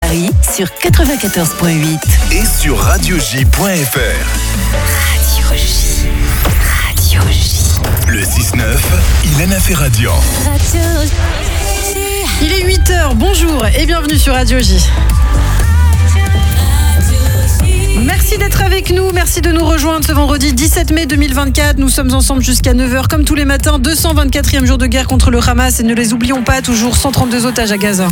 Paris sur 94.8 et sur radioj.fr. Radio J. Radio J. Le 6-9, Ilana Ferradian. Radio J. Il est 8h, bonjour et bienvenue sur Radio J. Merci d'être avec nous, merci de nous rejoindre ce vendredi 17 mai 2024. Nous sommes ensemble jusqu'à 9h comme tous les matins, 224e jour de guerre contre le Hamas et ne les oublions pas, toujours 132 otages à Gaza.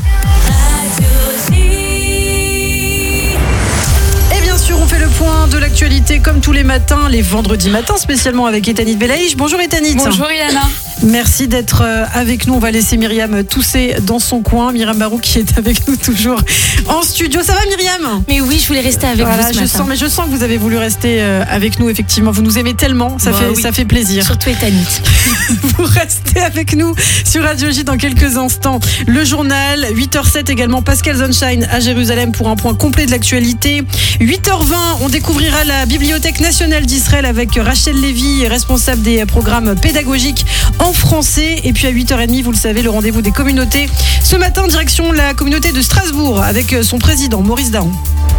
Et bien sûr, on fait le point de l'actualité comme tous les matins, les vendredis matins, spécialement avec Etanit Belaïch. Bonjour Etanit. Bonjour Ilana. Merci d'être avec nous. On va laisser Myriam tousser dans son coin. Myriam Barou qui est avec nous toujours en studio. Ça va Myriam ? Mais oui, je voulais rester avec vous ce matin. Je sens que vous avez voulu rester avec nous, effectivement. Vous nous aimez tellement, ça fait plaisir. Surtout Etanit. Vous restez avec nous sur Radio J dans quelques instants. Le journal, 8h07 également, Pascal Sunshine à Jérusalem pour un point complet de l'actualité. 8h20, on découvrira la Bibliothèque nationale d'Israël avec Rachel Lévy, responsable des programmes pédagogiques en français. Et puis à 8h30, vous le savez, le rendez-vous des communautés. Ce matin, direction la communauté de Strasbourg avec son président Maurice Daron.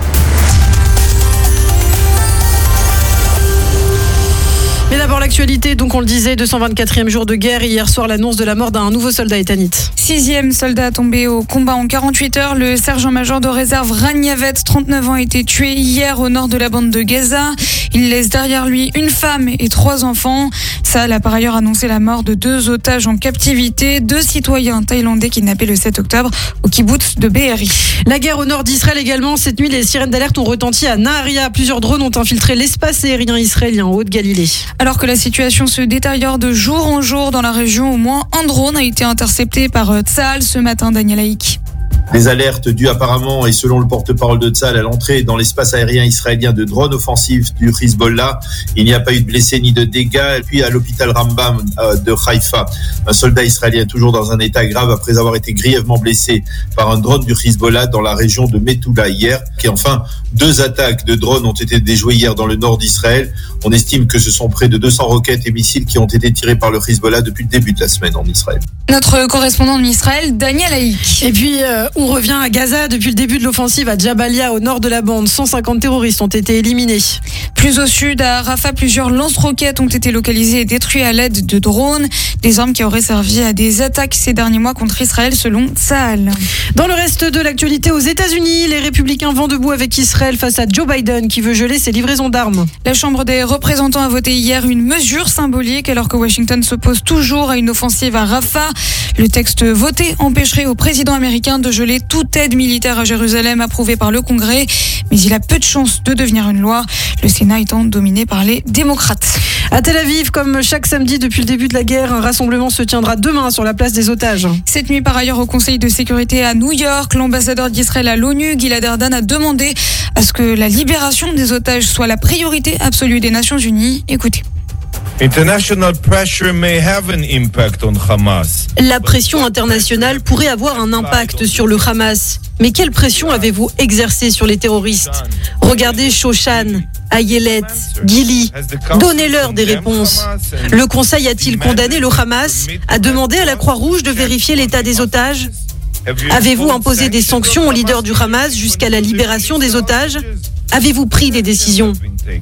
Mais d'abord l'actualité, donc on le disait, 224e jour de guerre. Hier soir, l'annonce de la mort d'un nouveau soldat Etanit. 6e soldat tombé au combat en 48 heures. Le sergent-major de réserve Ragnavet, 39 ans, a été tué hier au nord de la bande de Gaza. Il laisse derrière lui une femme et 3 enfants. Sahel a par ailleurs annoncé la mort de 2 otages en captivité, 2 citoyens thaïlandais kidnappés le 7 octobre au kibboutz de Be'eri. La guerre au nord d'Israël également. Cette nuit, les sirènes d'alerte ont retenti à Naharia. Plusieurs drones ont infiltré l'espace aérien israélien en Haute-Galilée. Alors que la situation se détériore de jour en jour dans la région, au moins un drone a été intercepté par Tsahal ce matin, Daniel Haïk. Les alertes dues apparemment, et selon le porte-parole de Tsahal, à l'entrée dans l'espace aérien israélien de drones offensifs du Hezbollah. Il n'y a pas eu de blessés ni de dégâts. Et puis à l'hôpital Rambam de Haïfa, un soldat israélien toujours dans un état grave après avoir été grièvement blessé par un drone du Hezbollah dans la région de Metula hier. Et enfin, 2 attaques de drones ont été déjouées hier dans le nord d'Israël. On estime que ce sont près de 200 roquettes et missiles qui ont été tirés par le Hezbollah depuis le début de la semaine en Israël. Notre correspondant en Israël, Daniel Haïk. Et puis, on revient à Gaza. Depuis le début de l'offensive à Jabalia, au nord de la bande, 150 terroristes ont été éliminés. Plus au sud, à Rafah, plusieurs lance-roquettes ont été localisées et détruites à l'aide de drones. Des armes qui auraient servi à des attaques ces derniers mois contre Israël, selon Tsahal. Dans le reste de l'actualité, aux États-Unis, les républicains vont debout avec Israël face à Joe Biden qui veut geler ses livraisons d'armes. La Chambre des représentants a voté hier une mesure symbolique alors que Washington s'oppose toujours à une offensive à Rafah. Le texte voté empêcherait au président américain de geler toute aide militaire à Jérusalem approuvée par le Congrès, mais il a peu de chances de devenir une loi, le Sénat étant dominé par les démocrates. À Tel Aviv, comme chaque samedi depuis le début de la guerre, un rassemblement se tiendra demain sur la place des otages. Cette nuit, par ailleurs, au Conseil de sécurité à New York, l'ambassadeur d'Israël à l'ONU, Gilad Erdan, a demandé à ce que la libération des otages soit la priorité absolue des Nations Unies. Écoutez. International pressure may have an impact on Hamas. La pression internationale pourrait avoir un impact sur le Hamas. Mais quelle pression avez-vous exercée sur les terroristes ? Regardez Shoshan, Ayelet, Gili. Donnez-leur des réponses. Le Conseil a-t-il condamné le Hamas à demander à la Croix-Rouge de vérifier l'état des otages ? Avez-vous imposé des sanctions aux leaders du Hamas jusqu'à la libération des otages ? Avez-vous pris des décisions ?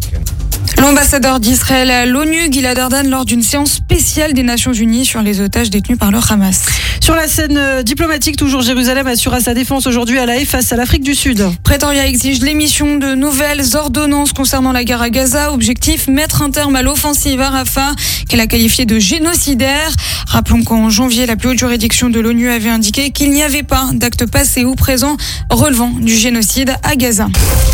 L'ambassadeur d'Israël à l'ONU, Gilad Erdan, lors d'une séance spéciale des Nations Unies sur les otages détenus par le Hamas. Sur la scène diplomatique, toujours Jérusalem assura sa défense aujourd'hui à La Haye face à l'Afrique du Sud. Pretoria exige l'émission de nouvelles ordonnances concernant la guerre à Gaza. Objectif, mettre un terme à l'offensive à Rafah, qu'elle a qualifiée de génocidaire. Rappelons qu'en janvier, la plus haute juridiction de l'ONU avait indiqué qu'il n'y avait pas d'acte passé ou présent relevant du génocide à Gaza.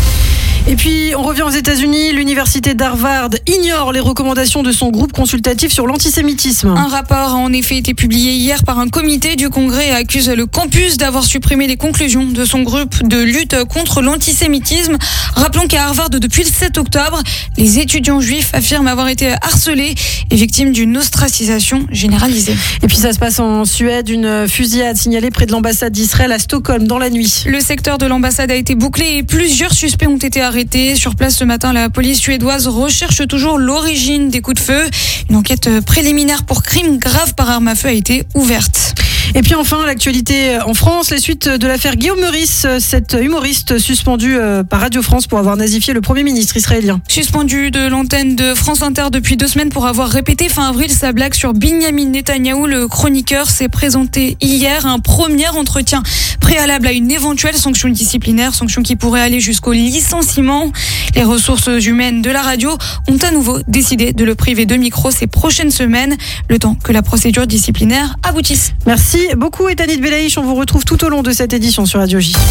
Et puis, on revient aux États-Unis. L'université d'Harvard ignore les recommandations de son groupe consultatif sur l'antisémitisme. Un rapport a en effet été publié hier par un comité du Congrès et accuse le campus d'avoir supprimé les conclusions de son groupe de lutte contre l'antisémitisme. Rappelons qu'à Harvard, depuis le 7 octobre, les étudiants juifs affirment avoir été harcelés et victimes d'une ostracisation généralisée. Et puis ça se passe en Suède, une fusillade signalée près de l'ambassade d'Israël à Stockholm dans la nuit. Le secteur de l'ambassade a été bouclé et plusieurs suspects ont été arrêtés. Sur place ce matin, la police suédoise recherche toujours l'origine des coups de feu. Une enquête préliminaire pour crime grave par arme à feu a été ouverte. Et puis enfin, l'actualité en France, les suites de l'affaire Guillaume Meurice, cet humoriste suspendu par Radio France pour avoir nazifié le Premier ministre israélien. Suspendu de l'antenne de France Inter depuis 2 semaines pour avoir répété fin avril sa blague sur Binyamin Netanyahou, le chroniqueur s'est présenté hier. Un premier entretien préalable à une éventuelle sanction disciplinaire, sanction qui pourrait aller jusqu'au licenciement. Les ressources humaines de la radio ont à nouveau décidé de le priver de micro ces prochaines semaines, le temps que la procédure disciplinaire aboutisse. Merci beaucoup Etanit Belaïch, on vous retrouve tout au long de cette édition sur Radio J.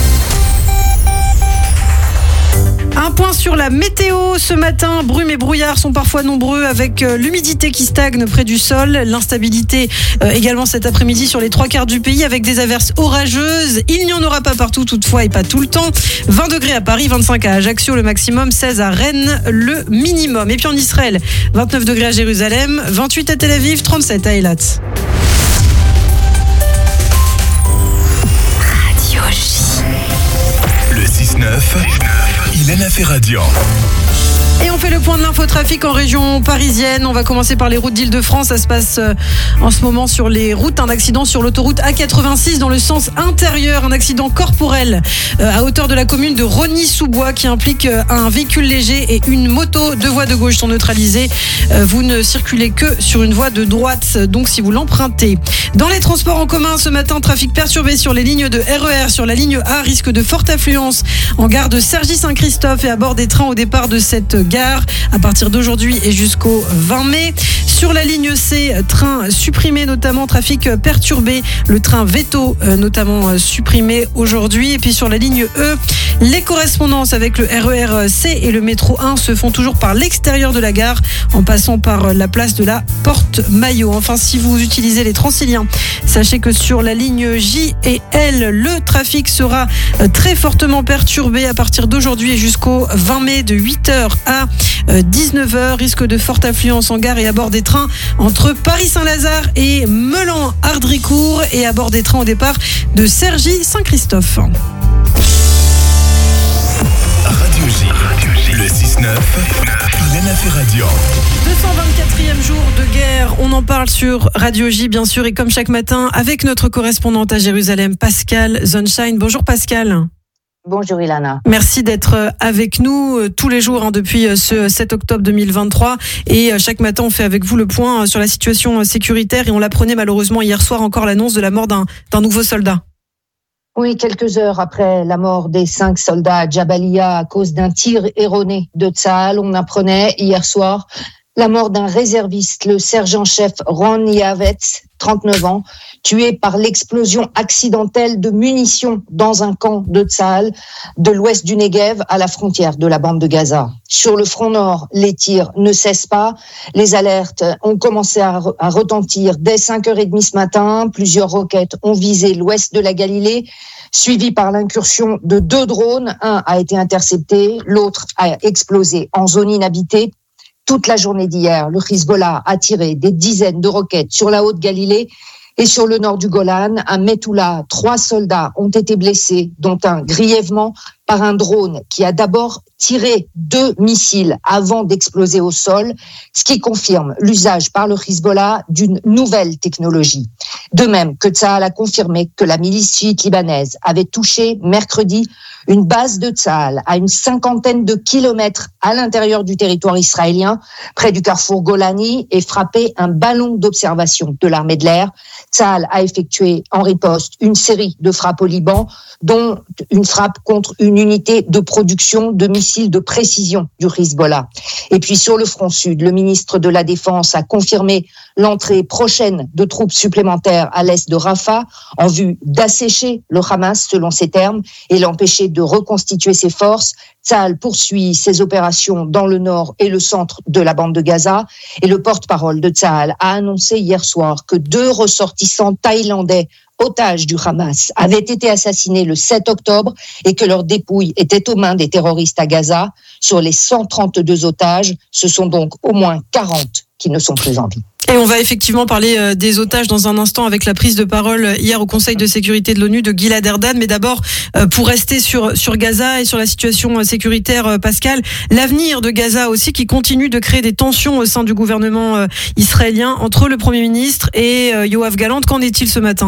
Un point sur la météo ce matin. Brumes et brouillards sont parfois nombreux avec l'humidité qui stagne près du sol. L'instabilité également cet après-midi sur les 3/4 du pays avec des averses orageuses. Il n'y en aura pas partout toutefois et pas tout le temps. 20 degrés à Paris, 25 à Ajaccio le maximum, 16 à Rennes le minimum. Et puis en Israël, 29 degrés à Jérusalem, 28 à Tel Aviv, 37 à Eilat. Radio J. Le 6-9, Ilana Ferradian. Et on fait le point de l'infotrafic en région parisienne. On va commencer par les routes d'Île-de-France. Ça se passe en ce moment sur les routes. Un accident sur l'autoroute A86 dans le sens intérieur. Un accident corporel à hauteur de la commune de Rosny-sous-Bois qui implique un véhicule léger et une moto. 2 voies de gauche sont neutralisées. Vous ne circulez que sur une voie de droite, donc si vous l'empruntez. Dans les transports en commun ce matin, trafic perturbé sur les lignes de RER. Sur la ligne A, risque de forte affluence en gare de Cergy-Saint-Christophe et à bord des trains au départ de cette gare à partir d'aujourd'hui et jusqu'au 20 mai. Sur la ligne C, train supprimé notamment, trafic perturbé. Le train Veto notamment supprimé aujourd'hui. Et puis sur la ligne E, les correspondances avec le RER C et le métro 1 se font toujours par l'extérieur de la gare en passant par la place de la Porte-Maillot. Enfin, si vous utilisez les Transiliens, sachez que sur la ligne J et L, le trafic sera très fortement perturbé à partir d'aujourd'hui et jusqu'au 20 mai de 8h à 19h. Risque de forte affluence en gare et à bord des trains entre Paris-Saint-Lazare et Meulan-Ardricourt et à bord des trains au départ de Cergy-Saint-Christophe. Radio J, le 6-9, Ilana Ferradian. 224e jour de guerre, on en parle sur Radio J bien sûr et comme chaque matin avec notre correspondante à Jérusalem, Pascal Zonshine. Bonjour Pascal. Bonjour Ilana. Merci d'être avec nous tous les jours depuis ce 7 octobre 2023 et chaque matin on fait avec vous le point sur la situation sécuritaire et on l'apprenait malheureusement hier soir encore l'annonce de la mort d'un nouveau soldat. Oui, quelques heures après la mort des 5 soldats à Jabalia à cause d'un tir erroné de Tsahal, on apprenait hier soir la mort d'un réserviste, le sergent-chef Ron Yavetz, 39 ans, tué par l'explosion accidentelle de munitions dans un camp de Tsahal de l'ouest du Negev à la frontière de la bande de Gaza. Sur le front nord, les tirs ne cessent pas. Les alertes ont commencé à retentir dès 5h30 ce matin. Plusieurs roquettes ont visé l'ouest de la Galilée, suivi par l'incursion de 2 drones. Un a été intercepté, l'autre a explosé en zone inhabitée. Toute la journée d'hier, le Hezbollah a tiré des dizaines de roquettes sur la Haute-Galilée et sur le nord du Golan. À Methoula, 3 soldats ont été blessés, dont un grièvement par un drone qui a d'abord tiré 2 missiles avant d'exploser au sol, ce qui confirme l'usage par le Hezbollah d'une nouvelle technologie. De même que Tsahal a confirmé que la milice chiite libanaise avait touché mercredi une base de Tsahal à une 50aine de kilomètres à l'intérieur du territoire israélien, près du carrefour Golani, et frappé un ballon d'observation de l'armée de l'air. Tsahal a effectué en riposte une série de frappes au Liban, dont une frappe contre une unité de production de missiles de précision du Hezbollah. Et puis sur le front sud, le ministre de la Défense a confirmé l'entrée prochaine de troupes supplémentaires à l'est de Rafah en vue d'assécher le Hamas, selon ses termes, et l'empêcher de reconstituer ses forces. Tsahal poursuit ses opérations dans le nord et le centre de la bande de Gaza. Et le porte-parole de Tsahal a annoncé hier soir que 2 ressortissants thaïlandais otages du Hamas avaient été assassinés le 7 octobre et que leurs dépouilles étaient aux mains des terroristes à Gaza. Sur les 132 otages, ce sont donc au moins 40 qui ne sont plus en vie. Et on va effectivement parler des otages dans un instant avec la prise de parole hier au Conseil de sécurité de l'ONU de Gilad Erdan. Mais d'abord, pour rester sur Gaza et sur la situation sécuritaire, Pascal, l'avenir de Gaza aussi qui continue de créer des tensions au sein du gouvernement israélien entre le Premier ministre et Yoav Gallant. Qu'en est-il ce matin ?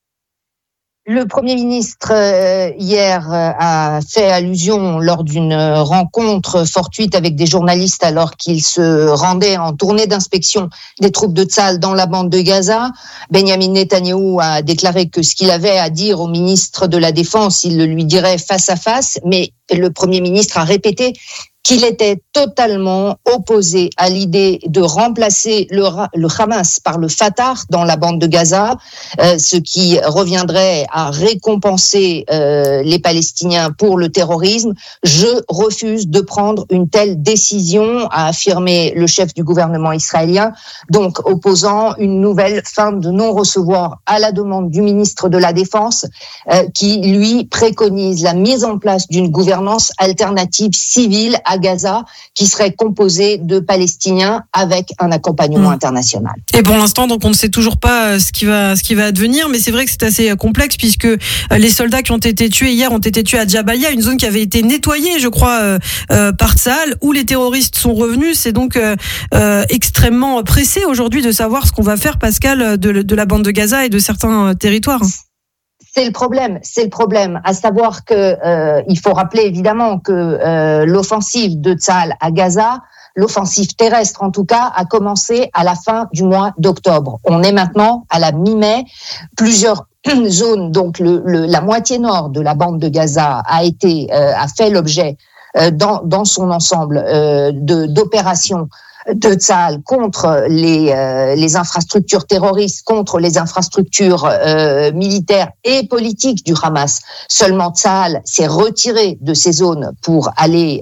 Le Premier ministre hier a fait allusion lors d'une rencontre fortuite avec des journalistes alors qu'il se rendait en tournée d'inspection des troupes de Tsahal dans la bande de Gaza. Benjamin Netanyahou a déclaré que ce qu'il avait à dire au ministre de la Défense, il le lui dirait face à face, mais le Premier ministre a répété qu'il était totalement opposé à l'idée de remplacer le Hamas par le Fatah dans la bande de Gaza, ce qui reviendrait à récompenser les Palestiniens pour le terrorisme. Je refuse de prendre une telle décision, a affirmé le chef du gouvernement israélien, donc opposant une nouvelle fin de non-recevoir à la demande du ministre de la Défense, qui lui préconise la mise en place d'une gouvernance alternative civile à Gaza qui serait composée de Palestiniens avec un accompagnement international. Et pour l'instant, donc on ne sait toujours pas ce qui va advenir, mais c'est vrai que c'est assez complexe puisque les soldats qui ont été tués hier ont été tués à Jabalia, une zone qui avait été nettoyée, je crois, par Tsahal, où les terroristes sont revenus. C'est donc extrêmement pressé aujourd'hui de savoir ce qu'on va faire, Pascal, de la bande de Gaza et de certains territoires. C'est le problème, à savoir que il faut rappeler évidemment que l'offensive de Tsahal à Gaza, l'offensive terrestre en tout cas, a commencé à la fin du mois d'octobre. On est maintenant à la mi-mai. Plusieurs zones, donc la moitié nord de la bande de Gaza a fait l'objet dans son ensemble d'opérations de Tsahal contre les infrastructures terroristes, contre les infrastructures militaires et politiques du Hamas. Seulement Tsahal s'est retiré de ces zones pour aller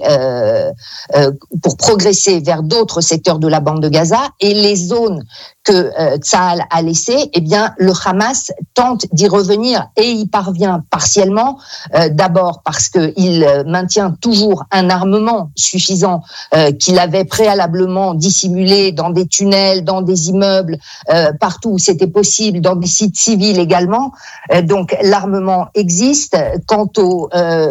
pour progresser vers d'autres secteurs de la bande de Gaza, et les zones que Tsahal a laissées, eh bien le Hamas tente d'y revenir et y parvient partiellement. D'abord parce qu'il maintient toujours un armement suffisant qu'il avait préalablement dissimulé dans des tunnels, dans des immeubles, partout où c'était possible, dans des sites civils également. Donc l'armement existe. Quant aux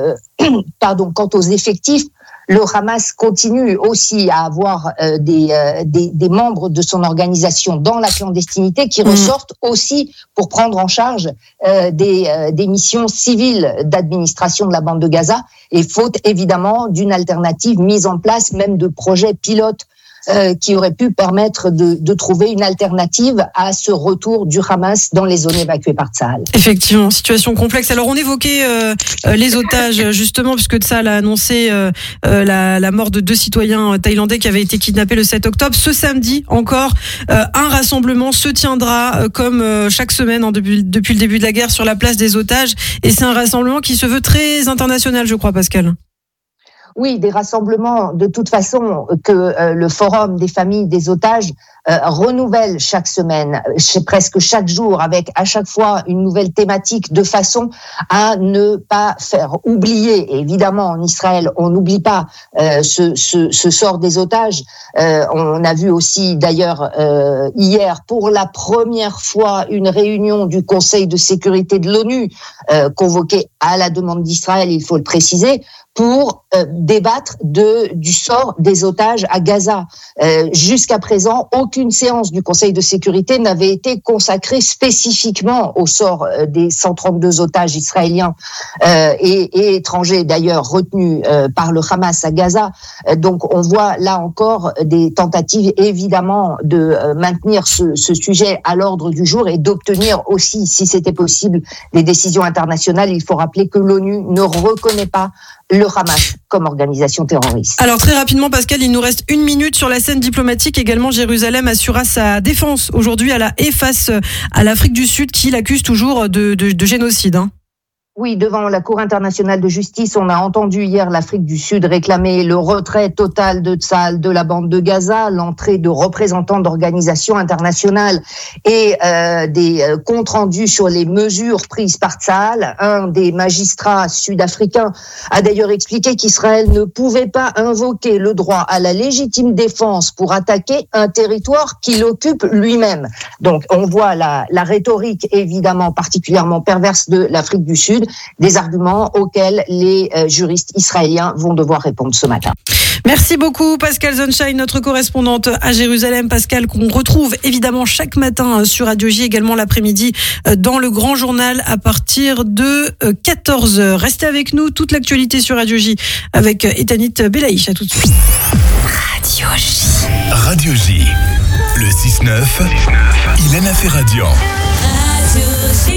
effectifs, le Hamas continue aussi à avoir des membres de son organisation dans la clandestinité qui ressortent aussi pour prendre en charge des missions civiles d'administration de la bande de Gaza, et faute évidemment d'une alternative mise en place, même de projets pilotes qui aurait pu permettre de trouver une alternative à ce retour du Hamas dans les zones évacuées par Tsahal. Effectivement, situation complexe. Alors on évoquait les otages justement, puisque Tsahal a annoncé la mort de 2 citoyens thaïlandais qui avaient été kidnappés le 7 octobre. Ce samedi encore, un rassemblement se tiendra comme chaque semaine depuis le début de la guerre sur la place des otages, et c'est un rassemblement qui se veut très international, je crois, Pascal. Oui, des rassemblements de toute façon que le Forum des familles des otages renouvelle chaque semaine, presque chaque jour, avec à chaque fois une nouvelle thématique, de façon à ne pas faire oublier. Et évidemment, en Israël, on n'oublie pas ce sort des otages. On a vu aussi d'ailleurs hier, pour la première fois, une réunion du Conseil de sécurité de l'ONU convoquée à la demande d'Israël, il faut le préciser, pour débattre du sort des otages à Gaza. Jusqu'à présent, aucune séance du Conseil de sécurité n'avait été consacrée spécifiquement au sort des 132 otages israéliens et étrangers d'ailleurs retenus par le Hamas à Gaza. Donc on voit là encore des tentatives évidemment de maintenir ce sujet à l'ordre du jour et d'obtenir aussi, si c'était possible, des décisions internationales. Il faut rappeler que l'ONU ne reconnaît pas le Hamas comme organisation terroriste. Alors très rapidement, Pascal, il nous reste 1 minute sur la scène diplomatique. Également, Jérusalem assura sa défense aujourd'hui à la haie face à l'Afrique du Sud qui l'accuse toujours de génocide. Oui, devant la Cour internationale de justice, on a entendu hier l'Afrique du Sud réclamer le retrait total de Tsahal de la bande de Gaza, l'entrée de représentants d'organisations internationales et des comptes rendus sur les mesures prises par Tsahal. Un des magistrats sud-africains a d'ailleurs expliqué qu'Israël ne pouvait pas invoquer le droit à la légitime défense pour attaquer un territoire qu'il occupe lui-même. Donc, on voit la rhétorique évidemment particulièrement perverse de l'Afrique du Sud, des arguments auxquels les juristes israéliens vont devoir répondre ce matin. Merci beaucoup Pascal Zonshine, notre correspondante à Jérusalem. Pascal, qu'on retrouve évidemment chaque matin sur Radio J, également l'après-midi dans le grand journal à partir de 14h. Restez avec nous, toute l'actualité sur Radio J avec Etanit Belaïch. À tout de suite. Radio J. Radio J. Le 6-9, Ilana Ferradian. Radio J.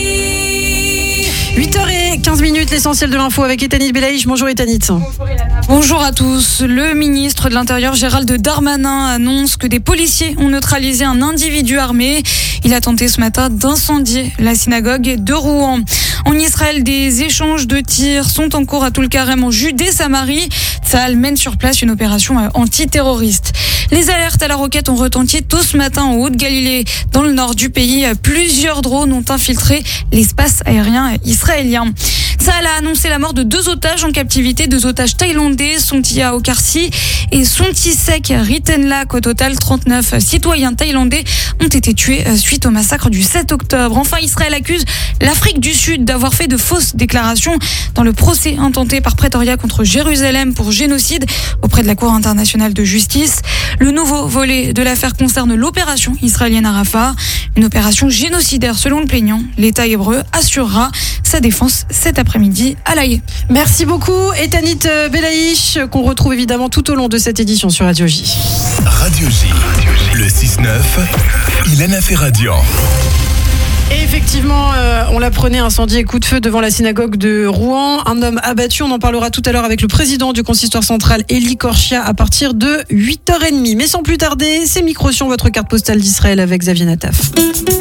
8h15, l'essentiel de l'info avec Etanit Belaïch. Bonjour Etanit. Bonjour à tous. Le ministre de l'Intérieur Gérald Darmanin annonce que des policiers ont neutralisé un individu armé. Il a tenté ce matin d'incendier la synagogue de Rouen. En Israël, des échanges de tirs sont en cours à Toul-Karem en Judée-Samarie. Tsahal mène sur place une opération antiterroriste. Les alertes à la roquette ont retenti tôt ce matin en Haute-Galilée. Dans le nord du pays, plusieurs drones ont infiltré l'espace aérien israélien. Tsahal a annoncé la mort de 2 otages en captivité, 2 otages thaïlandais, Sontia Okarsi et Sontisek Ritenlak. Au total, 39 citoyens thaïlandais ont été tués suite au massacre du 7 octobre. Enfin, Israël accuse l'Afrique du Sud d'avoir fait de fausses déclarations dans le procès intenté par Pretoria contre Jérusalem pour génocide auprès de la Cour internationale de justice. Le nouveau volet de l'affaire concerne l'opération israélienne à Rafah, une opération génocidaire selon le plaignant. L'État hébreu assurera sa défense cet après-midi à La Haye. Merci beaucoup Etanit Belaïch, qu'on retrouve évidemment tout au long de cette édition sur Radio J. Radio J. Le 6-9, Ilana Ferradian. Et effectivement, on l'apprenait, incendie et coup de feu devant la synagogue de Rouen. Un homme abattu, on en parlera tout à l'heure avec le président du consistoire central, Eli Korchia, à partir de 8h30. Mais sans plus tarder, c'est Microsion, votre carte postale d'Israël avec Xavier Nataf.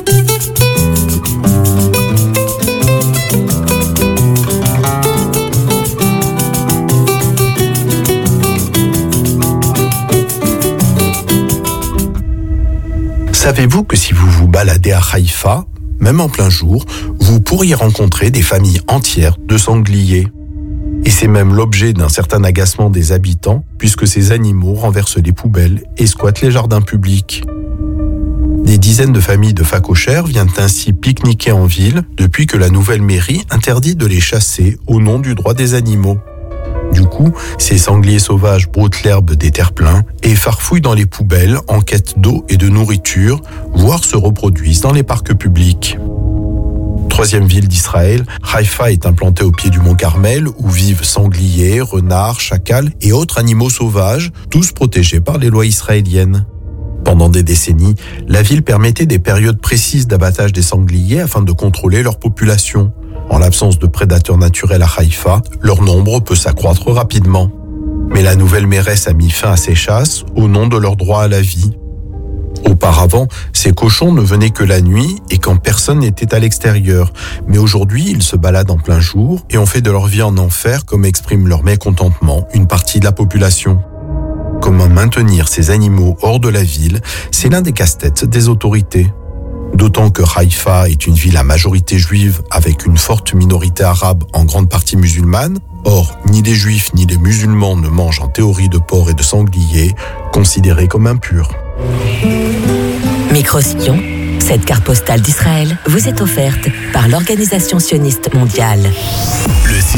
Savez-vous que si vous vous baladez à Haïfa, même en plein jour, vous pourriez rencontrer des familles entières de sangliers. Et c'est même l'objet d'un certain agacement des habitants, puisque ces animaux renversent les poubelles et squattent les jardins publics. Des dizaines de familles de phacochères viennent ainsi pique-niquer en ville depuis que la nouvelle mairie interdit de les chasser au nom du droit des animaux. Du coup, ces sangliers sauvages broutent l'herbe des terre-pleins et farfouillent dans les poubelles en quête d'eau et de nourriture, voire se reproduisent dans les parcs publics. 3e ville d'Israël, Haïfa est implantée au pied du mont Carmel où vivent sangliers, renards, chacals et autres animaux sauvages, tous protégés par les lois israéliennes. Pendant des décennies, la ville permettait des périodes précises d'abattage des sangliers afin de contrôler leur population. En l'absence de prédateurs naturels à Haïfa, leur nombre peut s'accroître rapidement. Mais la nouvelle mairesse a mis fin à ces chasses au nom de leur droit à la vie. Auparavant, ces cochons ne venaient que la nuit et quand personne n'était à l'extérieur. Mais aujourd'hui, ils se baladent en plein jour et on fait de leur vie en enfer, comme exprime leur mécontentement une partie de la population. Comment maintenir ces animaux hors de la ville, c'est l'un des casse-têtes des autorités. D'autant que Haïfa est une ville à majorité juive avec une forte minorité arabe en grande partie musulmane. Or, ni les juifs ni les musulmans ne mangent en théorie de porc et de sanglier, considérés comme impurs. Microsion, cette carte postale d'Israël vous est offerte par l'Organisation sioniste mondiale. Le 6-9,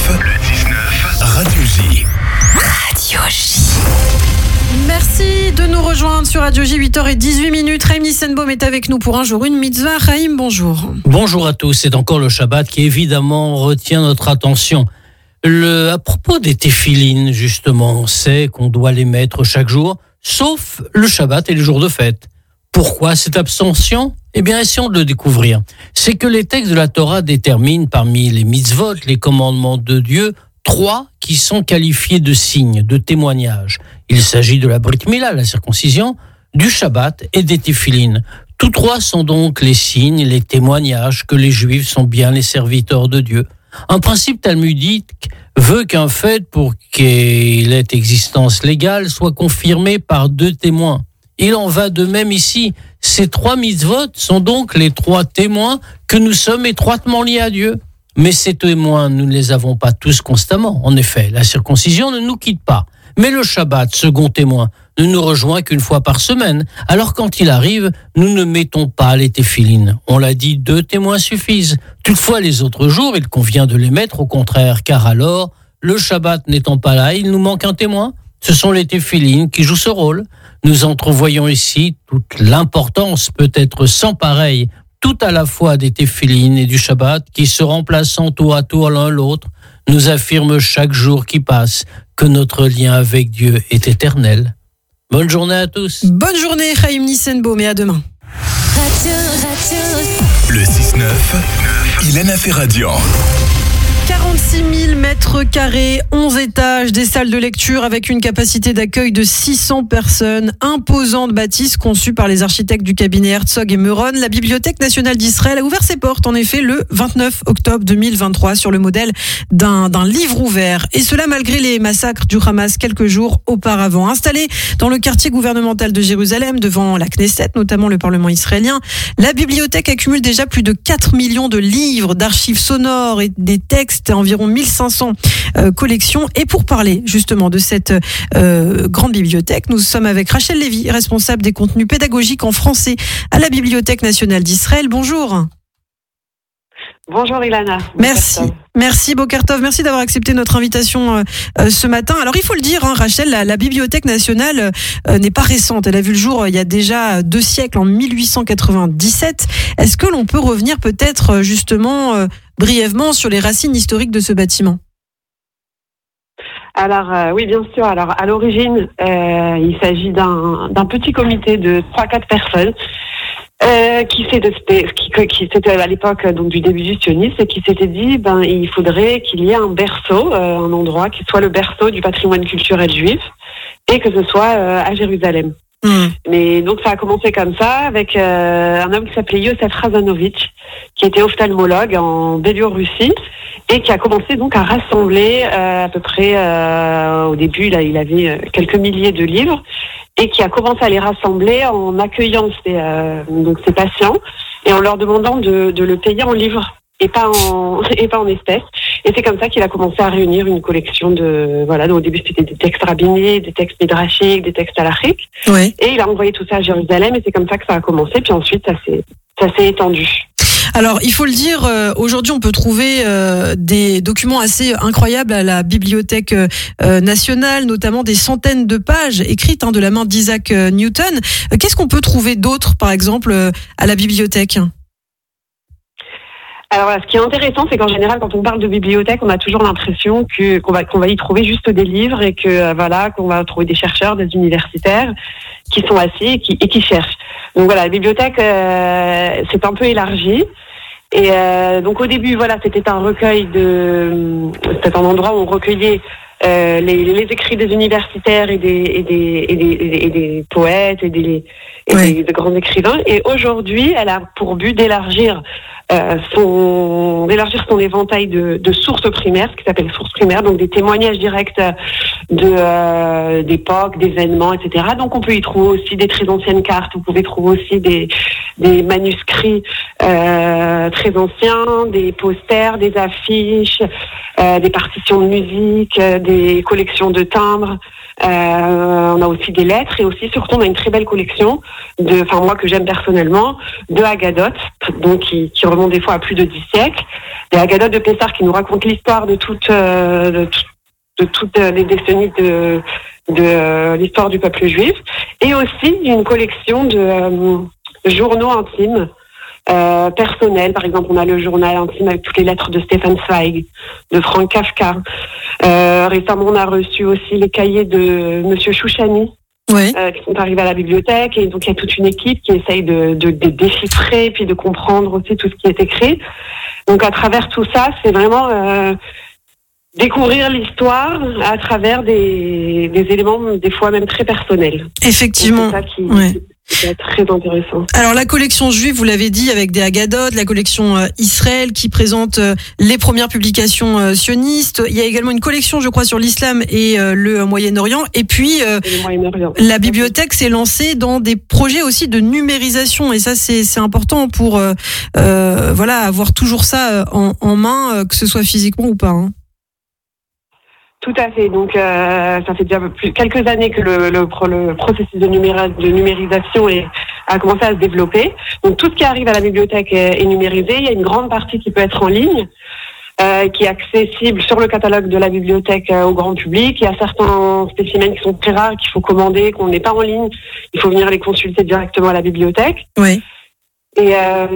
Radio J. Radio J. Merci de nous rejoindre sur Radio J, 8h18. Chaim Nissenbaum est avec nous pour un jour, une mitzvah. Chaim, bonjour. Bonjour à tous. C'est encore le Shabbat qui évidemment retient notre attention. À propos des téphilines, justement, on sait qu'on doit les mettre chaque jour, sauf le Shabbat et les jours de fête. Pourquoi cette abstention ? Eh bien, essayons de le découvrir. C'est que les textes de la Torah déterminent parmi les mitzvot, les commandements de Dieu, 3 qui sont qualifiés de signes, de témoignages. Il s'agit de la Brit Mila, la circoncision, du Shabbat et des téphilines. Tous trois sont donc les signes, les témoignages que les Juifs sont bien les serviteurs de Dieu. Un principe talmudique veut qu'un fait, pour qu'il ait existence légale, soit confirmé par 2 témoins. Il en va de même ici. Ces 3 mitzvot sont donc les 3 témoins que nous sommes étroitement liés à Dieu. Mais ces témoins, nous ne les avons pas tous constamment. En effet, la circoncision ne nous quitte pas. Mais le Shabbat, second témoin, ne nous rejoint qu'une fois par semaine. Alors quand il arrive, nous ne mettons pas les téphilines. On l'a dit, 2 témoins suffisent. Toutefois, les autres jours, il convient de les mettre au contraire, car alors, le Shabbat n'étant pas là, il nous manque un témoin. Ce sont les téphilines qui jouent ce rôle. Nous entrevoyons ici toute l'importance, peut-être sans pareil, tout à la fois des téphilines et du Shabbat, qui se remplaçant tour à tour l'un l'autre, nous affirment chaque jour qui passe que notre lien avec Dieu est éternel. Bonne journée à tous. Bonne journée, Chaim Nissenbaum, et à demain. Le 6-9, Ilan Ferradian. 46 000 mètres carrés, 11 étages, des salles de lecture avec une capacité d'accueil de 600 personnes. Imposante bâtisse conçue par les architectes du cabinet Herzog et Meuron. La Bibliothèque nationale d'Israël a ouvert ses portes, en effet, le 29 octobre 2023 sur le modèle d'un livre ouvert. Et cela malgré les massacres du Hamas quelques jours auparavant. Installée dans le quartier gouvernemental de Jérusalem, devant la Knesset, notamment le Parlement israélien, la bibliothèque accumule déjà plus de 4 millions de livres, d'archives sonores et des textes, environ 1500 collections. Et pour parler justement de cette grande bibliothèque, nous sommes avec Rachel Lévy, responsable des contenus pédagogiques en français à la Bibliothèque nationale d'Israël. Bonjour. Bonjour Ilana. Merci Bokertov, merci d'avoir accepté notre invitation ce matin. Alors il faut le dire, Rachel, la Bibliothèque nationale n'est pas récente. Elle a vu le jour il y a déjà 2 siècles, en 1897. Est-ce que l'on peut revenir peut-être justement brièvement sur les racines historiques de ce bâtiment ? Alors oui, bien sûr. Alors à l'origine, il s'agit d'un petit comité de 3-4 personnes qui c'était à l'époque donc du début du sionisme et qui s'était dit il faudrait qu'il y ait un berceau, un endroit qui soit le berceau du patrimoine culturel juif et que ce soit à Jérusalem. Mais donc ça a commencé comme ça avec un homme qui s'appelait Yosef Razanovitch, qui était ophtalmologue en Biélorussie et qui a commencé donc à rassembler à peu près au début il avait quelques milliers de livres et qui a commencé à les rassembler en accueillant ses patients et en leur demandant de le payer en livres et pas en espèces. Et c'est comme ça qu'il a commencé à réunir une collection de, donc au début c'était des textes rabbiniques, des textes midrashiques, des textes halachiques. Ouais. Et il a envoyé tout ça à Jérusalem et c'est comme ça que ça a commencé. Puis ensuite ça s'est étendu. Alors, il faut le dire, aujourd'hui, on peut trouver des documents assez incroyables à la Bibliothèque nationale, notamment des centaines de pages écrites de la main d'Isaac Newton. Qu'est-ce qu'on peut trouver d'autre, par exemple, à la bibliothèque ? Alors, ce qui est intéressant, c'est qu'en général, quand on parle de bibliothèque, on a toujours l'impression qu'on va y trouver juste des livres et qu'on va trouver des chercheurs, des universitaires qui sont assis et qui cherchent. Donc voilà, la bibliothèque s'est un peu élargie. Et donc au début, c'était un recueil c'était un endroit où on recueillait les écrits des universitaires et des poètes et des grands écrivains. Et aujourd'hui, elle a pour but d'élargir son éventail de sources primaires, ce qui s'appelle sources primaires, donc des témoignages directs d'époques, d'événements, etc. Donc on peut y trouver aussi des très anciennes cartes, vous pouvez trouver aussi des manuscrits très anciens, des posters, des affiches, des partitions de musique, des collections de timbres. On a aussi des lettres et aussi surtout on a une très belle collection moi que j'aime personnellement, de Haggadot, donc qui remontent des fois à plus de 10 siècles. Des Haggadot de Pessah qui nous racontent l'histoire de toutes les décennies de l'histoire du peuple juif, et aussi une collection de journaux intimes personnels. Par exemple, on a le journal intime avec toutes les lettres de Stefan Zweig, de Frank Kafka. Récemment, on a reçu aussi les cahiers de Monsieur Chouchani, qui sont arrivés à la bibliothèque, et donc il y a toute une équipe qui essaye de déchiffrer puis de comprendre aussi tout ce qui est écrit. Donc à travers tout ça, c'est vraiment découvrir l'histoire à travers des éléments des fois même très personnels. Effectivement. C'est très intéressant. Alors la collection juive, vous l'avez dit, avec des Haggadot, la collection Israël qui présente les premières publications sionistes. Il y a également une collection, je crois, sur l'islam et le Moyen-Orient. Et puis la bibliothèque s'est lancée dans des projets aussi de numérisation. Et ça, c'est important pour avoir toujours ça en main, que ce soit physiquement ou pas. Hein. Tout à fait. Donc, ça fait déjà quelques années que le processus de numérisation a commencé à se développer. Donc, tout ce qui arrive à la bibliothèque est numérisé. Il y a une grande partie qui peut être en ligne, qui est accessible sur le catalogue de la bibliothèque au grand public. Il y a certains spécimens qui sont très rares, qu'il faut commander, qu'on n'est pas en ligne. Il faut venir les consulter directement à la bibliothèque. Oui. Et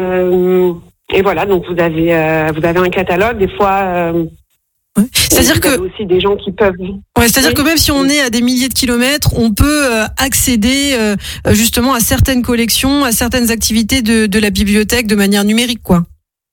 voilà. Donc, vous avez un catalogue. Des fois. Ouais. C'est-à-dire que aussi des gens qui peuvent. Ouais, c'est-à-dire que même si on est à des milliers de kilomètres, on peut accéder justement à certaines collections, à certaines activités de la bibliothèque de manière numérique, quoi.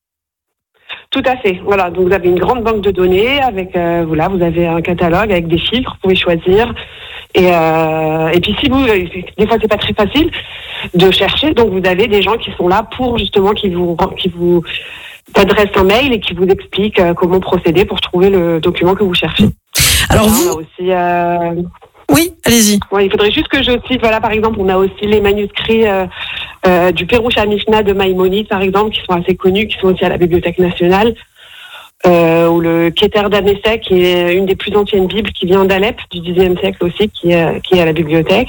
Tout à fait. Voilà. Donc vous avez une grande banque de données avec vous avez un catalogue avec des filtres, vous pouvez choisir. Et puis si des fois c'est pas très facile de chercher, donc vous avez des gens qui sont là pour justement qui vous adressent un mail et qui vous expliquent comment procéder pour trouver le document que vous cherchez. Alors on vous a aussi, oui, allez-y. Ouais, il faudrait juste que je cite, par exemple, on a aussi les manuscrits du Pérouche Mishnah de Maïmonide, par exemple, qui sont assez connus, qui sont aussi à la Bibliothèque nationale, ou le Keter d'Amessek, qui est une des plus anciennes Bibles, qui vient d'Alep, du Xe siècle aussi, qui est à la bibliothèque.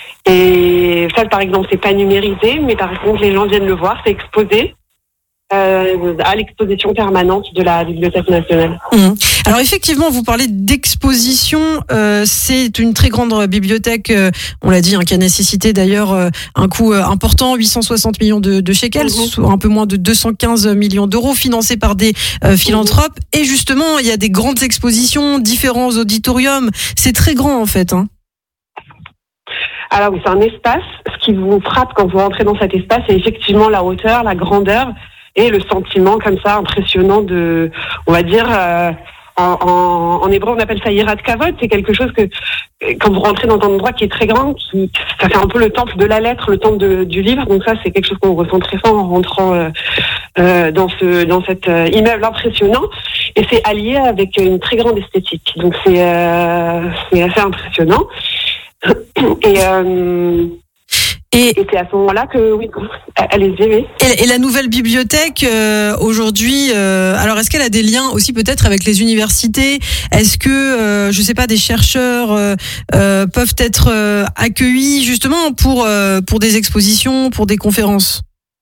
Et ça, par exemple, c'est pas numérisé, mais par contre, les gens viennent le voir, c'est exposé à l'exposition permanente de la Bibliothèque nationale. Alors effectivement, vous parlez d'exposition, c'est une très grande bibliothèque, on l'a dit, qui a nécessité d'ailleurs un coût important, 860 millions de shekels, soit un peu moins de 215 millions d'euros, financés par des philanthropes. Et justement, il y a des grandes expositions, différents auditoriums, c'est très grand en fait. Hein. Alors oui, c'est un espace. Ce qui vous frappe quand vous rentrez dans cet espace, c'est effectivement la hauteur, la grandeur et le sentiment comme ça impressionnant de, on va dire, en hébreu on appelle ça yirat kavod. C'est quelque chose que quand vous rentrez dans un endroit qui est très grand, ça fait un peu le temple de la lettre, le temple du livre. Donc ça, c'est quelque chose qu'on ressent très fort en rentrant dans cet immeuble impressionnant. Et c'est allié avec une très grande esthétique. Donc c'est assez impressionnant. Et c'est à ce moment-là que, oui, allez-y, oui. Et la nouvelle bibliothèque, aujourd'hui, alors est-ce qu'elle a des liens aussi peut-être avec les universités ? Est-ce que, je sais pas, des chercheurs peuvent être accueillis justement pour des expositions, pour des conférences ?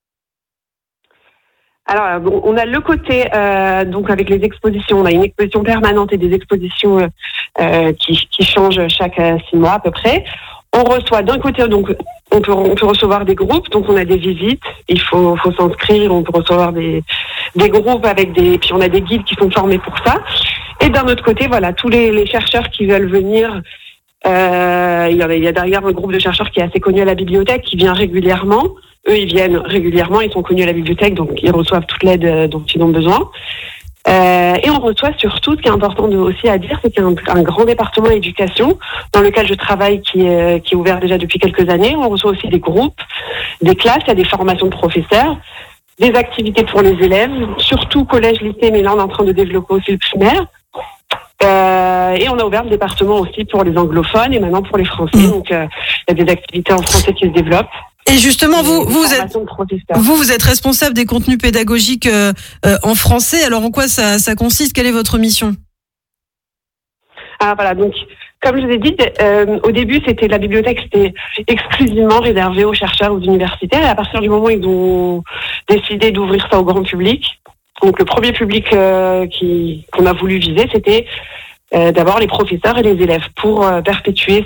Alors, on a le côté, donc avec les expositions, on a une exposition permanente et des expositions qui changent chaque 6 mois à peu près. On reçoit d'un côté, donc on peut recevoir des groupes, donc on a des visites, il faut s'inscrire, on peut recevoir des groupes puis on a des guides qui sont formés pour ça. Et d'un autre côté, voilà, tous les chercheurs qui veulent venir, il y a derrière un groupe de chercheurs qui est assez connu à la bibliothèque, qui vient régulièrement. Eux, ils viennent régulièrement, ils sont connus à la bibliothèque, donc ils reçoivent toute l'aide dont ils ont besoin. Et on reçoit surtout, ce qui est important aussi à dire, c'est qu'il y a un grand département éducation dans lequel je travaille qui est ouvert déjà depuis quelques années. On reçoit aussi des groupes, des classes, il y a des formations de professeurs, des activités pour les élèves, surtout collège, lycée, mais là on est en train de développer aussi le primaire. Et on a ouvert le département aussi pour les anglophones et maintenant pour les français. Donc il y a des activités en français qui se développent. Et justement, vous êtes responsable des contenus pédagogiques en français. Alors, en quoi ça consiste ? Quelle est votre mission ? Ah, voilà. Donc, comme je vous ai dit, au début, la bibliothèque, c'était exclusivement réservé aux chercheurs, aux universitaires. Et à partir du moment où ils ont décidé d'ouvrir ça au grand public, donc le premier public qu'on a voulu viser, c'était d'abord les professeurs et les élèves pour perpétuer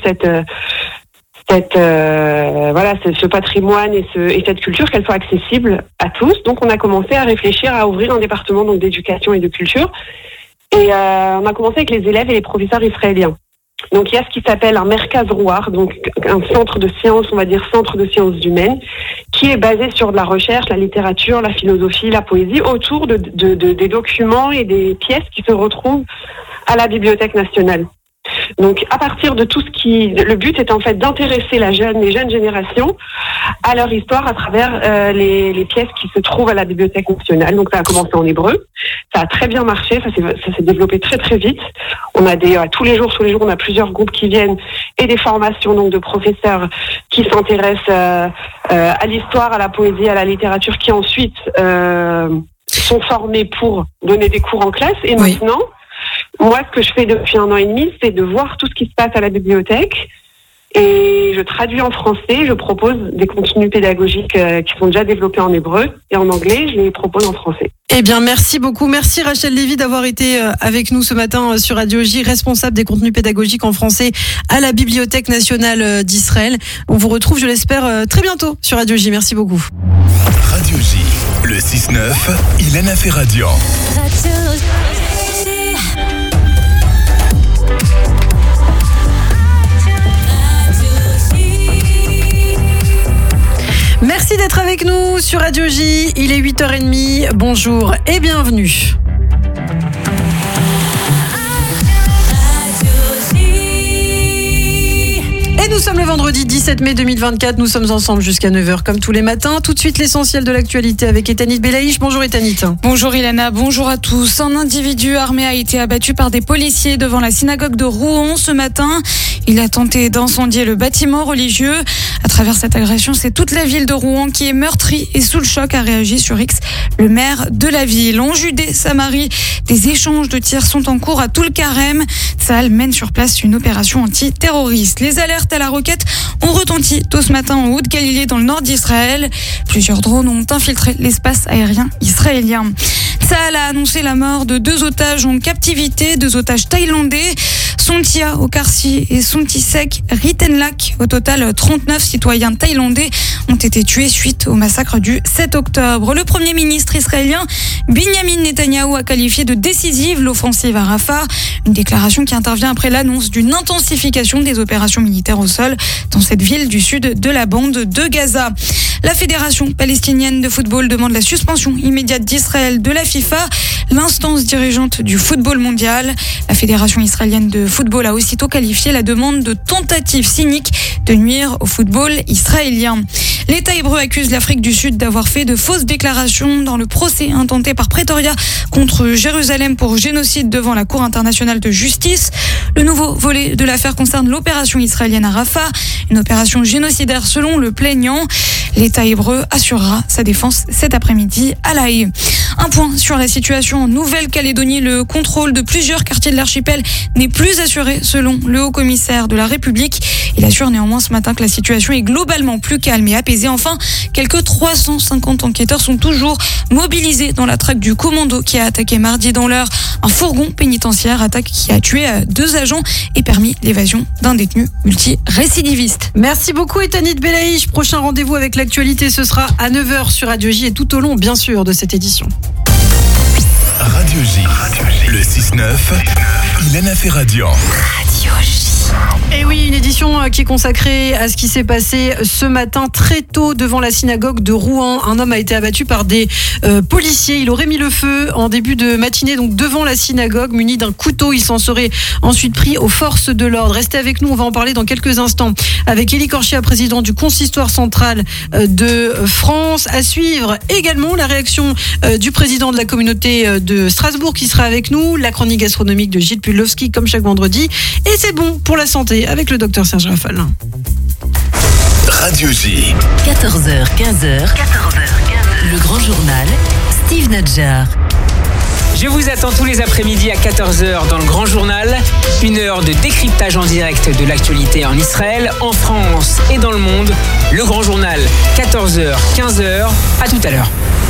ce patrimoine et cette culture, qu'elle soit accessible à tous. Donc on a commencé à réfléchir à ouvrir un département donc d'éducation et de culture. Et on a commencé avec les élèves et les professeurs israéliens. Donc il y a ce qui s'appelle un Merkaz Rouar, donc un centre de sciences, on va dire centre de sciences humaines, qui est basé sur de la recherche, la littérature, la philosophie, la poésie, autour des documents et des pièces qui se retrouvent à la Bibliothèque nationale. Donc à partir de tout ce qui... Le but est en fait d'intéresser les jeunes générations à leur histoire à travers les pièces qui se trouvent à la Bibliothèque nationale. Donc ça a commencé en hébreu, ça a très bien marché, ça s'est développé très très vite. On a tous les jours on a plusieurs groupes qui viennent et des formations donc de professeurs qui s'intéressent à l'histoire, à la poésie, à la littérature, qui ensuite sont formés pour donner des cours en classe. Et maintenant, moi, ce que je fais depuis 1 an et demi, c'est de voir tout ce qui se passe à la bibliothèque. Et je traduis en français, je propose des contenus pédagogiques qui sont déjà développés en hébreu et en anglais, je les propose en français. Eh bien, merci beaucoup. Merci Rachel Lévy d'avoir été avec nous ce matin sur Radio J, responsable des contenus pédagogiques en français à la Bibliothèque nationale d'Israël. On vous retrouve, je l'espère, très bientôt sur Radio J. Merci beaucoup. Radio J, le 6-9, Ilana Ferradian. Merci d'être avec nous sur Radio J. Il est 8h30. Bonjour et bienvenue. Et nous sommes le vendredi 17 mai 2024. Nous sommes ensemble jusqu'à 9h comme tous les matins. Tout de suite, l'essentiel de l'actualité avec Etanit Belaïch. Bonjour Etanit. Bonjour Ilana, bonjour à tous. Un individu armé a été abattu par des policiers devant la synagogue de Rouen ce matin. Il a tenté d'incendier le bâtiment religieux. À travers cette agression, c'est toute la ville de Rouen qui est meurtrie et sous le choc, a réagi sur X le maire de la ville. En Judée-Samarie, des échanges de tirs sont en cours à Toul-Karem. Tsahal mène sur place une opération antiterroriste. Les alertes à la roquette ont retenti tôt ce matin en Haute-Galilée dans le nord d'Israël. Plusieurs drones ont infiltré l'espace aérien israélien. Tsahal a annoncé la mort de 2 otages en captivité, 2 otages thaïlandais. Sontia Okarsi et Sontisek Ritenlak. Au total, 39 citoyens thaïlandais ont été tués suite au massacre du 7 octobre. Le Premier ministre israélien Benjamin Netanyahou a qualifié de décisive l'offensive à Rafah. Une déclaration qui intervient après l'annonce d'une intensification des opérations militaires au sol dans cette ville du sud de la bande de Gaza. La Fédération palestinienne de football demande la suspension immédiate d'Israël de la FIFA, l'instance dirigeante du football mondial. La Fédération israélienne de football a aussitôt qualifié la demande de tentative cynique de nuire au football israélien. L'État hébreu accuse l'Afrique du Sud d'avoir fait de fausses déclarations dans le procès intenté par Pretoria contre Jérusalem pour génocide devant la Cour internationale de justice. Le nouveau volet de l'affaire concerne l'opération israélienne à Rafah, une opération génocidaire selon le plaignant. L'État hébreu assurera sa défense cet après-midi à La Haye. Un point sur la situation en Nouvelle-Calédonie. Le contrôle de plusieurs quartiers de l'archipel n'est plus assuré selon le haut-commissaire de la République. Il assure néanmoins ce matin que la situation est globalement plus calme et apaisée. Enfin, quelques 350 enquêteurs sont toujours mobilisés dans la traque du commando qui a attaqué mardi dans l'Eure un fourgon pénitentiaire, attaque qui a tué 2 agents et permis l'évasion d'un détenu multirécidiviste. Merci beaucoup Etanit Belaïch. Prochain rendez-vous avec l'actualité, ce sera à 9h sur Radio J et tout au long, bien sûr, de cette édition. Radio J, le 6-9, Ilana Ferradian. Radio J. Et oui, une édition qui est consacrée à ce qui s'est passé ce matin très tôt devant la synagogue de Rouen. Un homme a été abattu par des policiers. Il aurait mis le feu en début de matinée, donc devant la synagogue, muni d'un couteau. Il s'en serait ensuite pris aux forces de l'ordre. Restez avec nous, on va en parler dans quelques instants avec Élie Corchia, président du Consistoire central de France. À suivre également la réaction du président de la communauté de Strasbourg qui sera avec nous, la chronique gastronomique de Gilles Pudlowski comme chaque vendredi. Et c'est bon pour la santé avec le docteur Serge Rafal. Radio J. 14h, 15h. Le grand journal, Steve Nadjar. Je vous attends tous les après-midi à 14h dans le Grand Journal. 1 heure de décryptage en direct de l'actualité en Israël, en France et dans le monde. Le Grand Journal, 14h, 15h. À tout à l'heure.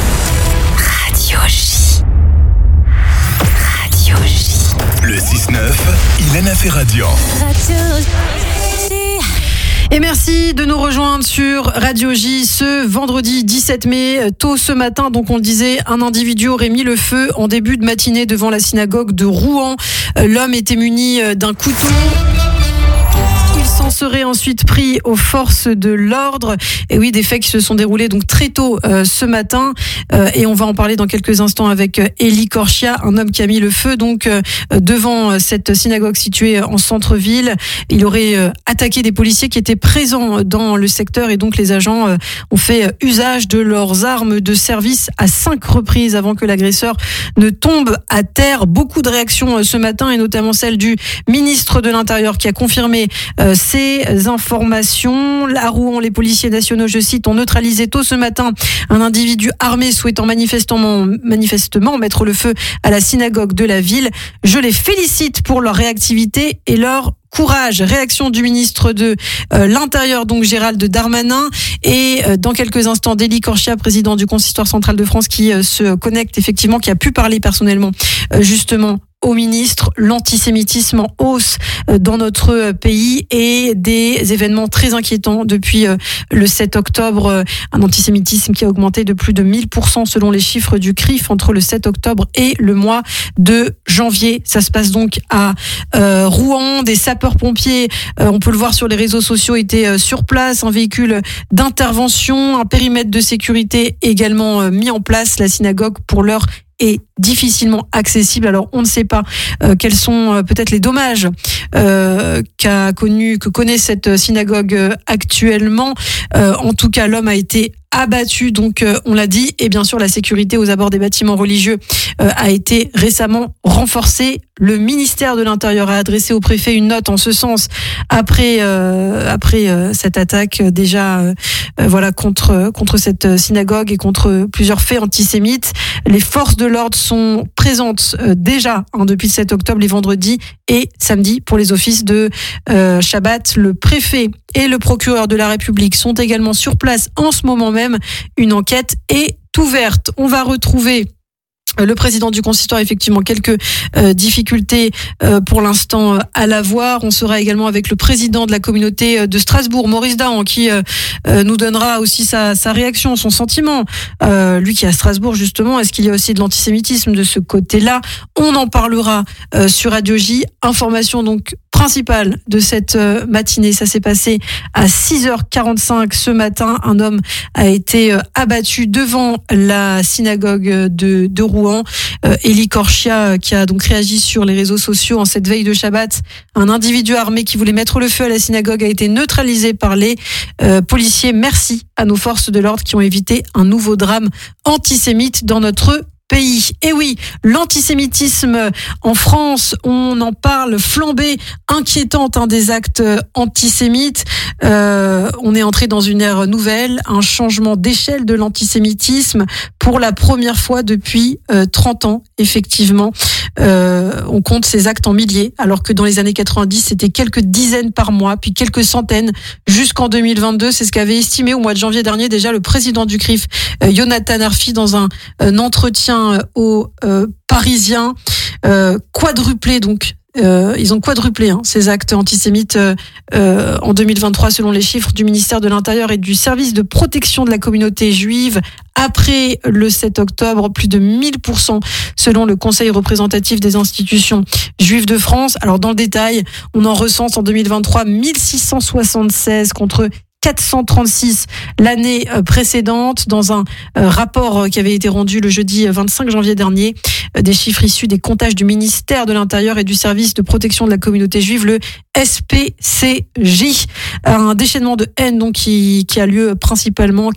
Radio J. Radio J. Le 6-9, Ilana Ferradian. Radio J. Et merci de nous rejoindre sur Radio J ce vendredi 17 mai. Tôt ce matin, donc on le disait, un individu aurait mis le feu en début de matinée devant la synagogue de Rouen. L'homme était muni d'un couteau. Il s'en serait ensuite pris aux forces de l'ordre. Et oui, des faits qui se sont déroulés donc très tôt ce matin. Et on va en parler dans quelques instants avec Eli Korchia, un homme qui a mis le feu donc devant cette synagogue située en centre-ville. Il aurait attaqué des policiers qui étaient présents dans le secteur et donc les agents ont fait usage de leurs armes de service à 5 reprises avant que l'agresseur ne tombe à terre. Beaucoup de réactions ce matin et notamment celle du ministre de l'Intérieur qui a confirmé ces informations. À Rouen, les policiers nationaux, je cite, ont neutralisé tôt ce matin un individu armé souhaitant manifestement mettre le feu à la synagogue de la ville. Je les félicite pour leur réactivité et leur courage. Réaction du ministre de l'Intérieur, donc Gérald Darmanin, et dans quelques instants Eli Korchia, président du Consistoire central de France, qui se connecte effectivement, qui a pu parler personnellement justement au ministre. L'antisémitisme en hausse dans notre pays et des événements très inquiétants depuis le 7 octobre. Un antisémitisme qui a augmenté de plus de 1000% selon les chiffres du CRIF entre le 7 octobre et le mois de janvier. Ça se passe donc à Rouen. Des sapeurs-pompiers, on peut le voir sur les réseaux sociaux, étaient sur place. Un véhicule d'intervention, un périmètre de sécurité également mis en place. La synagogue, pour l'heure, est difficilement accessible. Alors on ne sait pas quels sont peut-être les dommages que connaît cette synagogue actuellement. En tout cas, l'homme a été abattu, donc on l'a dit, et bien sûr la sécurité aux abords des bâtiments religieux a été récemment renforcée. Le ministère de l'Intérieur a adressé au préfet une note en ce sens après cette attaque contre cette synagogue et contre plusieurs faits antisémites. Les forces de l'ordre sont présentes déjà depuis le 7 octobre, les vendredis et samedis pour les offices de Shabbat. Le préfet et le procureur de la République sont également sur place en ce moment même. Une enquête est ouverte. On va retrouver le président du consistoire, effectivement, quelques difficultés pour l'instant à l'avoir. On sera également avec le président de la communauté de Strasbourg, Maurice Dahan, qui nous donnera aussi sa réaction, son sentiment. Lui qui est à Strasbourg, justement, est-ce qu'il y a aussi de l'antisémitisme de ce côté-là? On en parlera sur Radio J. Information donc principale de cette matinée, ça s'est passé à 6h45 ce matin. Un homme a été abattu devant la synagogue de Rouen. Eli Korchia qui a donc réagi sur les réseaux sociaux en cette veille de Shabbat. Un individu armé qui voulait mettre le feu à la synagogue a été neutralisé par les policiers. Merci à nos forces de l'ordre qui ont évité un nouveau drame antisémite dans notre pays. Et oui, l'antisémitisme en France, on en parle, flambée inquiétante des actes antisémites. On est entré dans une ère nouvelle, un changement d'échelle de l'antisémitisme pour la première fois depuis 30 ans, effectivement. On compte ces actes en milliers, alors que dans les années 90, c'était quelques dizaines par mois, puis quelques centaines jusqu'en 2022. C'est ce qu'avait estimé au mois de janvier dernier déjà le président du CRIF, Jonathan Arfi, dans un entretien aux Parisiens. Quadruplé donc. Ils ont quadruplé ces actes antisémites en 2023 selon les chiffres du ministère de l'Intérieur et du service de protection de la communauté juive. Après le 7 octobre, plus de 1000% selon le Conseil représentatif des institutions juives de France. Alors dans le détail, on en recense en 2023 1676 contre 436 l'année précédente dans un rapport qui avait été rendu le jeudi 25 janvier dernier. Des chiffres issus des comptages du ministère de l'Intérieur et du service de protection de la communauté juive, le SPCJ. Un déchaînement de haine donc qui a eu lieu principalement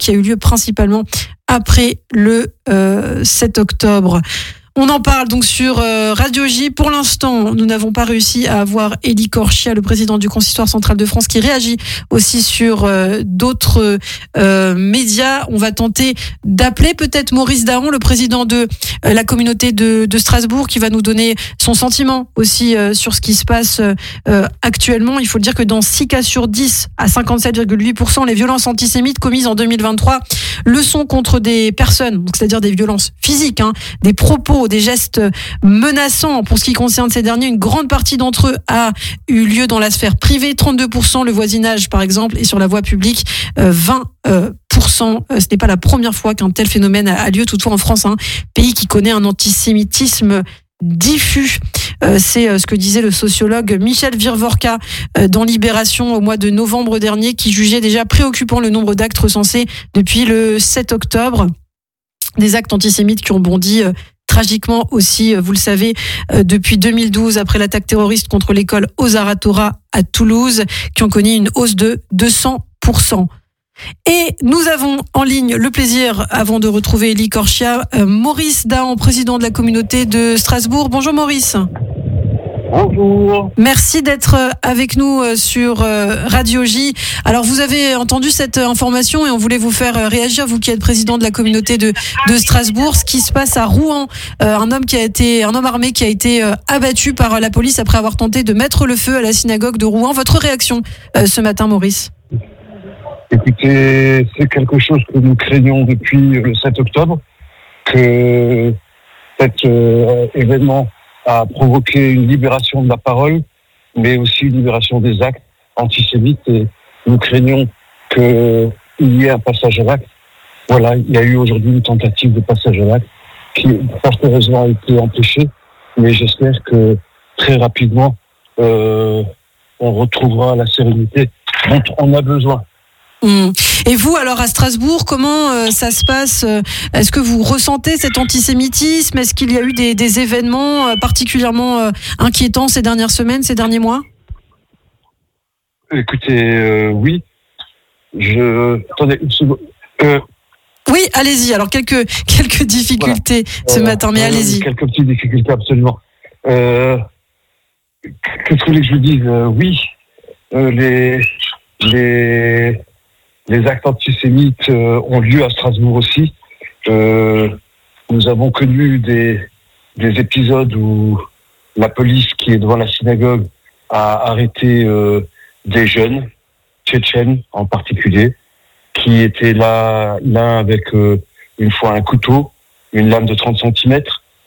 après le 7 octobre. On en parle donc sur Radio J. Pour l'instant, nous n'avons pas réussi à avoir Eli Korchia, le président du Consistoire central de France, qui réagit aussi sur d'autres médias. On va tenter d'appeler peut-être Maurice Dahan, le président de la communauté de Strasbourg, qui va nous donner son sentiment aussi sur ce qui se passe actuellement. Il faut dire que dans 6 cas sur 10, à 57,8%, les violences antisémites commises en 2023 le sont contre des personnes, donc c'est-à-dire des violences physiques, des propos, des gestes menaçants. Pour ce qui concerne ces derniers, une grande partie d'entre eux a eu lieu dans la sphère privée, 32%, le voisinage par exemple, et sur la voie publique, 20%. Ce n'est pas la première fois qu'un tel phénomène a lieu, toutefois en France, pays qui connaît un antisémitisme diffus. C'est ce que disait le sociologue Michel Virvorka dans Libération au mois de novembre dernier, qui jugeait déjà préoccupant le nombre d'actes recensés depuis le 7 octobre. Des actes antisémites qui ont bondi tragiquement aussi, vous le savez, depuis 2012, après l'attaque terroriste contre l'école Ozar Hatorah à Toulouse, qui ont connu une hausse de 200%. Et nous avons en ligne le plaisir, avant de retrouver Élie Korchia, Maurice Dahan, président de la communauté de Strasbourg. Bonjour Maurice. Bonjour. Merci d'être avec nous sur Radio J. Alors vous avez entendu cette information et on voulait vous faire réagir, vous qui êtes président de la communauté de Strasbourg, ce qui se passe à Rouen. Un homme armé qui a été abattu par la police après avoir tenté de mettre le feu à la synagogue de Rouen. Votre réaction ce matin, Maurice? Écoutez, c'est quelque chose que nous craignons depuis le 7 octobre, que cet événement a provoqué une libération de la parole, mais aussi une libération des actes antisémites, et nous craignons qu'il y ait un passage à l'acte. Voilà, il y a eu aujourd'hui une tentative de passage à l'acte qui, fort heureusement, a été empêchée, mais j'espère que très rapidement, on retrouvera la sérénité dont on a besoin. Et vous, alors à Strasbourg, comment ça se passe? Est-ce que vous ressentez cet antisémitisme? Est-ce qu'il y a eu des événements particulièrement inquiétants ces dernières semaines, ces derniers mois? Écoutez, oui. Attendez une seconde. Oui, allez-y. Alors quelques difficultés ce matin, mais allez-y. Quelques petites difficultés, absolument. Qu'est-ce que vous voulez que je vous dise? Oui, les actes antisémites ont lieu à Strasbourg aussi. Nous avons connu des épisodes où la police qui est devant la synagogue a arrêté des jeunes, tchétchènes en particulier, qui étaient là, l'un avec une fois un couteau, une lame de 30 cm.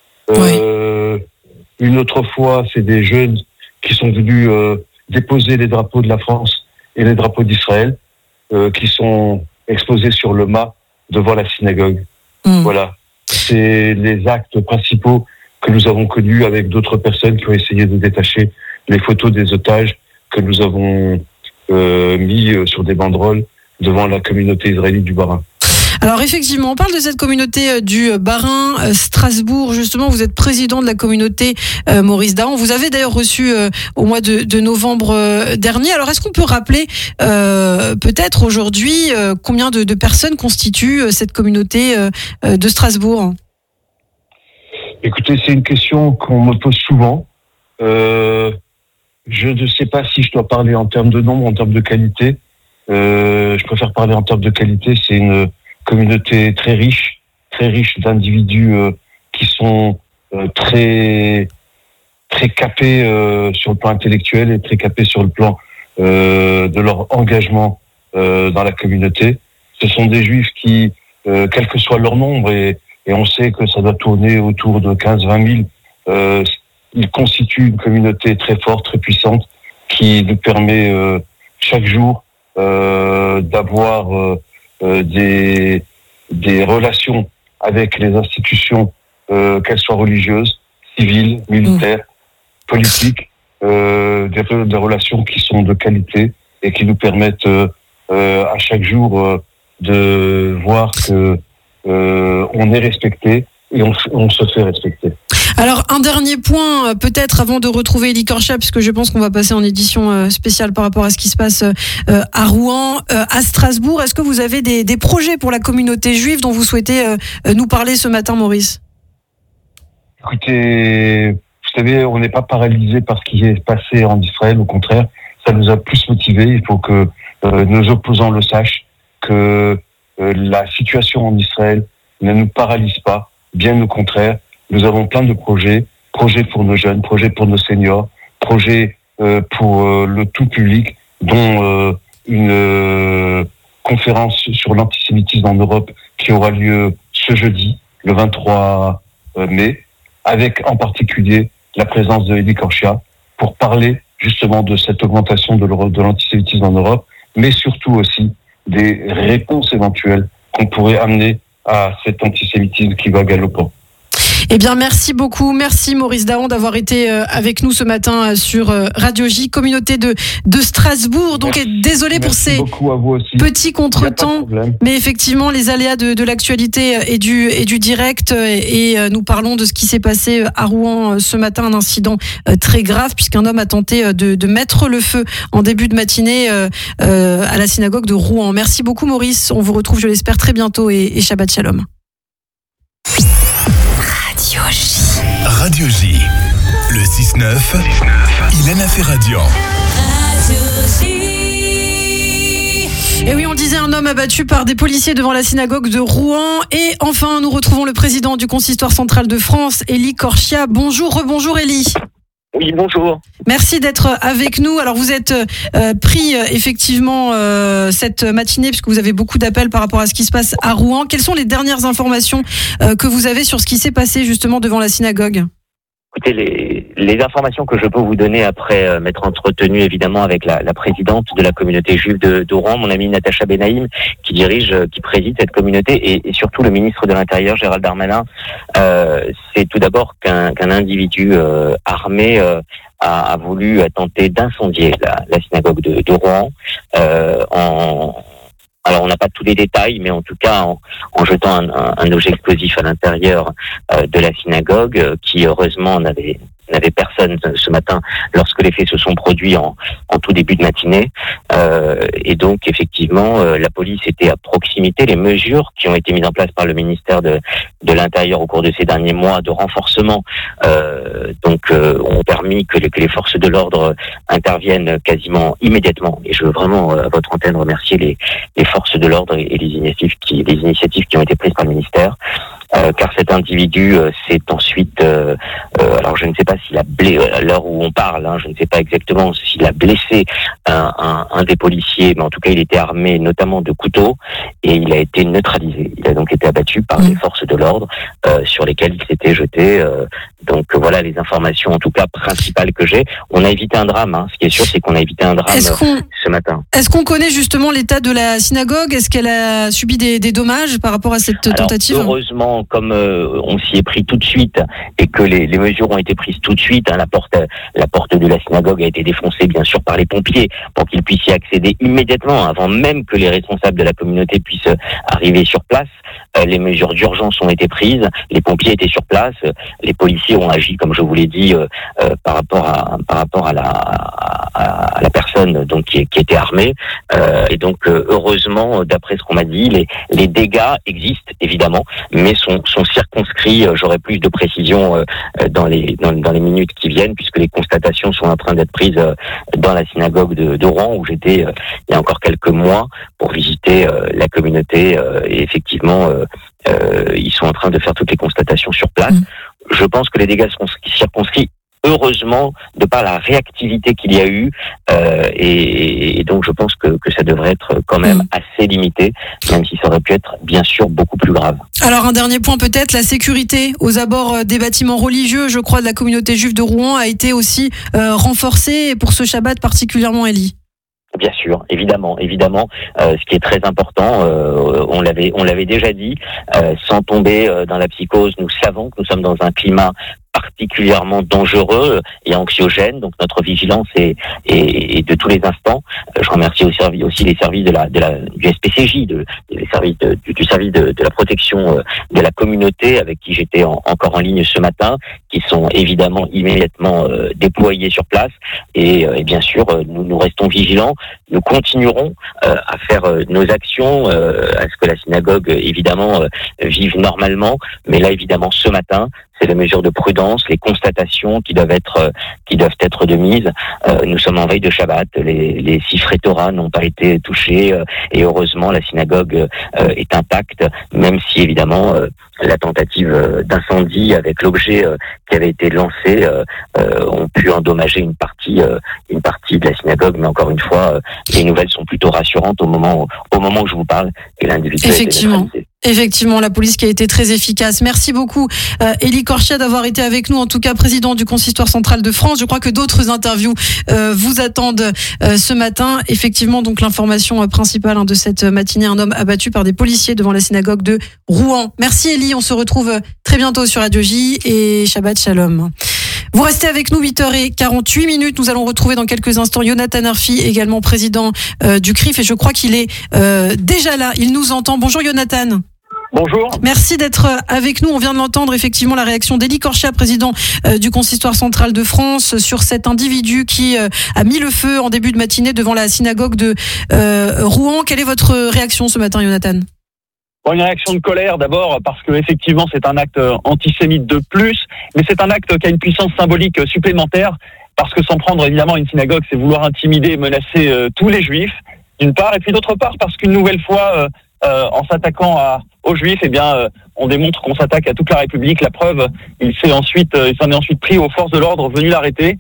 Une autre fois, c'est des jeunes qui sont venus déposer les drapeaux de la France et les drapeaux d'Israël, qui sont exposés sur le mât devant la synagogue. Voilà. C'est les actes principaux que nous avons connus avec d'autres personnes qui ont essayé de détacher les photos des otages que nous avons mis sur des banderoles devant la communauté israélite du Bas-Rhin. Alors effectivement, on parle de cette communauté du Bas-Rhin, Strasbourg. Justement, vous êtes président de la communauté, Maurice Dahan. Vous avez d'ailleurs reçu au mois de novembre dernier. Alors est-ce qu'on peut rappeler peut-être aujourd'hui combien de personnes constituent cette communauté de Strasbourg? Écoutez, c'est une question qu'on me pose souvent. Je ne sais pas si je dois parler en termes de nombre, en termes de qualité. Je préfère parler en termes de qualité. C'est une communauté très riche d'individus qui sont très capés sur le plan intellectuel et très capés sur le plan de leur engagement dans la communauté. Ce sont des juifs qui, quel que soit leur nombre, et on sait que ça doit tourner autour de 15-20 000, ils constituent une communauté très forte, très puissante, qui nous permet chaque jour d'avoir des relations avec les institutions, qu'elles soient religieuses, civiles, militaires, politiques, des relations qui sont de qualité et qui nous permettent à chaque jour de voir que on est respecté et on se fait respecter. Alors, un dernier point, peut-être avant de retrouver Élie Korchia, puisque je pense qu'on va passer en édition spéciale par rapport à ce qui se passe à Rouen, à Strasbourg. Est-ce que vous avez des projets pour la communauté juive dont vous souhaitez nous parler ce matin, Maurice? Écoutez, vous savez, on n'est pas paralysé par ce qui est passé en Israël. Au contraire, ça nous a plus motivés. Il faut que nos opposants le sachent, que la situation en Israël ne nous paralyse pas. Bien au contraire. Nous avons plein de projets pour nos jeunes, projets pour nos seniors, projets pour le tout public, dont une conférence sur l'antisémitisme en Europe qui aura lieu ce jeudi, le 23 mai, avec en particulier la présence de Élie Korchia pour parler justement de cette augmentation de l'antisémitisme en Europe, mais surtout aussi des réponses éventuelles qu'on pourrait amener à cet antisémitisme qui va galopant. Eh bien, merci beaucoup. Merci Maurice Dahan d'avoir été avec nous ce matin sur Radio J, communauté de Strasbourg. Donc, désolé pour ces petits contretemps, mais effectivement, les aléas de l'actualité et du direct. Et nous parlons de ce qui s'est passé à Rouen ce matin, un incident très grave, puisqu'un homme a tenté de mettre le feu en début de matinée à la synagogue de Rouen. Merci beaucoup Maurice. On vous retrouve, je l'espère, très bientôt et Shabbat Shalom. Radio J, le 6-9, Ilana Ferradian. Et oui, on disait un homme abattu par des policiers devant la synagogue de Rouen. Et enfin, nous retrouvons le président du Consistoire central de France, Élie Korchia. Bonjour, rebonjour Élie. Oui, bonjour. Merci d'être avec nous. Alors, vous êtes pris effectivement cette matinée, puisque vous avez beaucoup d'appels par rapport à ce qui se passe à Rouen. Quelles sont les dernières informations que vous avez sur ce qui s'est passé justement devant la synagogue ? Écoutez, les informations que je peux vous donner après m'être entretenu évidemment avec la présidente de la communauté juive de Rouen, mon amie Natacha Benaïm, qui préside cette communauté, et surtout le ministre de l'Intérieur, Gérald Darmanin, c'est tout d'abord qu'un individu armé a voulu tenter d'incendier la synagogue de Rouen alors on n'a pas tous les détails, mais en tout cas en jetant un objet explosif à l'intérieur de la synagogue, qui heureusement n'avait personne ce matin lorsque les faits se sont produits en tout début de matinée. Et donc effectivement, la police était à proximité. Les mesures qui ont été mises en place par le ministère de l'Intérieur au cours de ces derniers mois de renforcement ont permis que les forces de l'ordre interviennent quasiment immédiatement. Et je veux vraiment à votre antenne remercier les forces de l'ordre et les initiatives qui ont été prises par le ministère. Car cet individu s'est ensuite, alors je ne sais pas s'il a blessé, à l'heure où on parle, je ne sais pas exactement s'il a blessé un des policiers, mais en tout cas il était armé notamment de couteaux et il a été neutralisé. Il a donc été abattu par les forces de l'ordre sur lesquelles il s'était jeté. Donc voilà les informations en tout cas principales que j'ai. On a évité un drame, Ce qui est sûr, c'est qu'on a évité un drame ce matin. Est-ce qu'on connaît justement l'état de la synagogue ? Est-ce qu'elle a subi des dommages par rapport à cette tentative ? Heureusement, comme on s'y est pris tout de suite et que les mesures ont été prises tout de suite, la porte de la synagogue a été défoncée bien sûr par les pompiers pour qu'ils puissent y accéder immédiatement avant même que les responsables de la communauté puissent arriver sur place. Les mesures d'urgence ont été prises, les pompiers étaient sur place, les policiers ont agi comme je vous l'ai dit par rapport à la personne donc qui était armée et donc heureusement d'après ce qu'on m'a dit les dégâts existent évidemment mais sont circonscrits. J'aurai plus de précision dans les minutes qui viennent puisque les constatations sont en train d'être prises dans la synagogue de Rouen où j'étais il y a encore quelques mois pour visiter la communauté et effectivement ils sont en train de faire toutes les constatations sur place. Je pense que les dégâts sont circonscrits heureusement de par la réactivité qu'il y a eu et donc je pense que ça devrait être quand même assez limité, même si ça aurait pu être bien sûr beaucoup plus grave. Alors un dernier point peut-être, la sécurité aux abords des bâtiments religieux, je crois, de la communauté juive de Rouen a été aussi renforcée pour ce Shabbat particulièrement, Élie. Bien sûr, évidemment. Ce qui est très important, on l'avait déjà dit, sans tomber dans la psychose, nous savons que nous sommes dans un climat particulièrement dangereux et anxiogène, donc notre vigilance est de tous les instants. Je remercie aussi les services du SPCJ, les services du service de la protection de la communauté avec qui j'étais encore en ligne ce matin, qui sont évidemment immédiatement déployés sur place et bien sûr nous restons vigilants. Nous continuerons à faire nos actions, à ce que la synagogue évidemment vive normalement, mais là évidemment ce matin c'est les mesures de prudence, les constatations qui doivent être de mise. Nous sommes en veille de Shabbat, les siffrets Torah n'ont pas été touchés et heureusement la synagogue est intacte, même si évidemment la tentative d'incendie avec l'objet qui avait été lancé ont pu endommager une partie de la synagogue, mais encore une fois les nouvelles sont plutôt rassurantes au moment où je vous parle et l'individu effectivement. Effectivement, la police qui a été très efficace. Merci beaucoup, Élie Corchia, d'avoir été avec nous, en tout cas président du Consistoire central de France. Je crois que d'autres interviews vous attendent ce matin. Effectivement, donc l'information principale de cette matinée, un homme abattu par des policiers devant la synagogue de Rouen. Merci Élie, on se retrouve très bientôt sur Radio J et Shabbat Shalom. Vous restez avec nous, 8h48. Nous allons retrouver dans quelques instants Jonathan Arfi, également président du CRIF, et je crois qu'il est déjà là. Il nous entend. Bonjour Jonathan. Bonjour. Merci d'être avec nous. On vient de l'entendre, effectivement, la réaction d'Élie Corchia, président du Consistoire central de France, sur cet individu qui a mis le feu en début de matinée devant la synagogue de Rouen. Quelle est votre réaction ce matin, Jonathan ? Bon, une réaction de colère d'abord, parce que effectivement c'est un acte antisémite de plus, mais c'est un acte qui a une puissance symbolique supplémentaire, parce que s'en prendre évidemment à une synagogue, c'est vouloir intimider et menacer tous les juifs, d'une part, et puis d'autre part, parce qu'une nouvelle fois, en s'attaquant aux juifs, eh bien, on démontre qu'on s'attaque à toute la République. La preuve, il s'en est ensuite pris aux forces de l'ordre venues l'arrêter.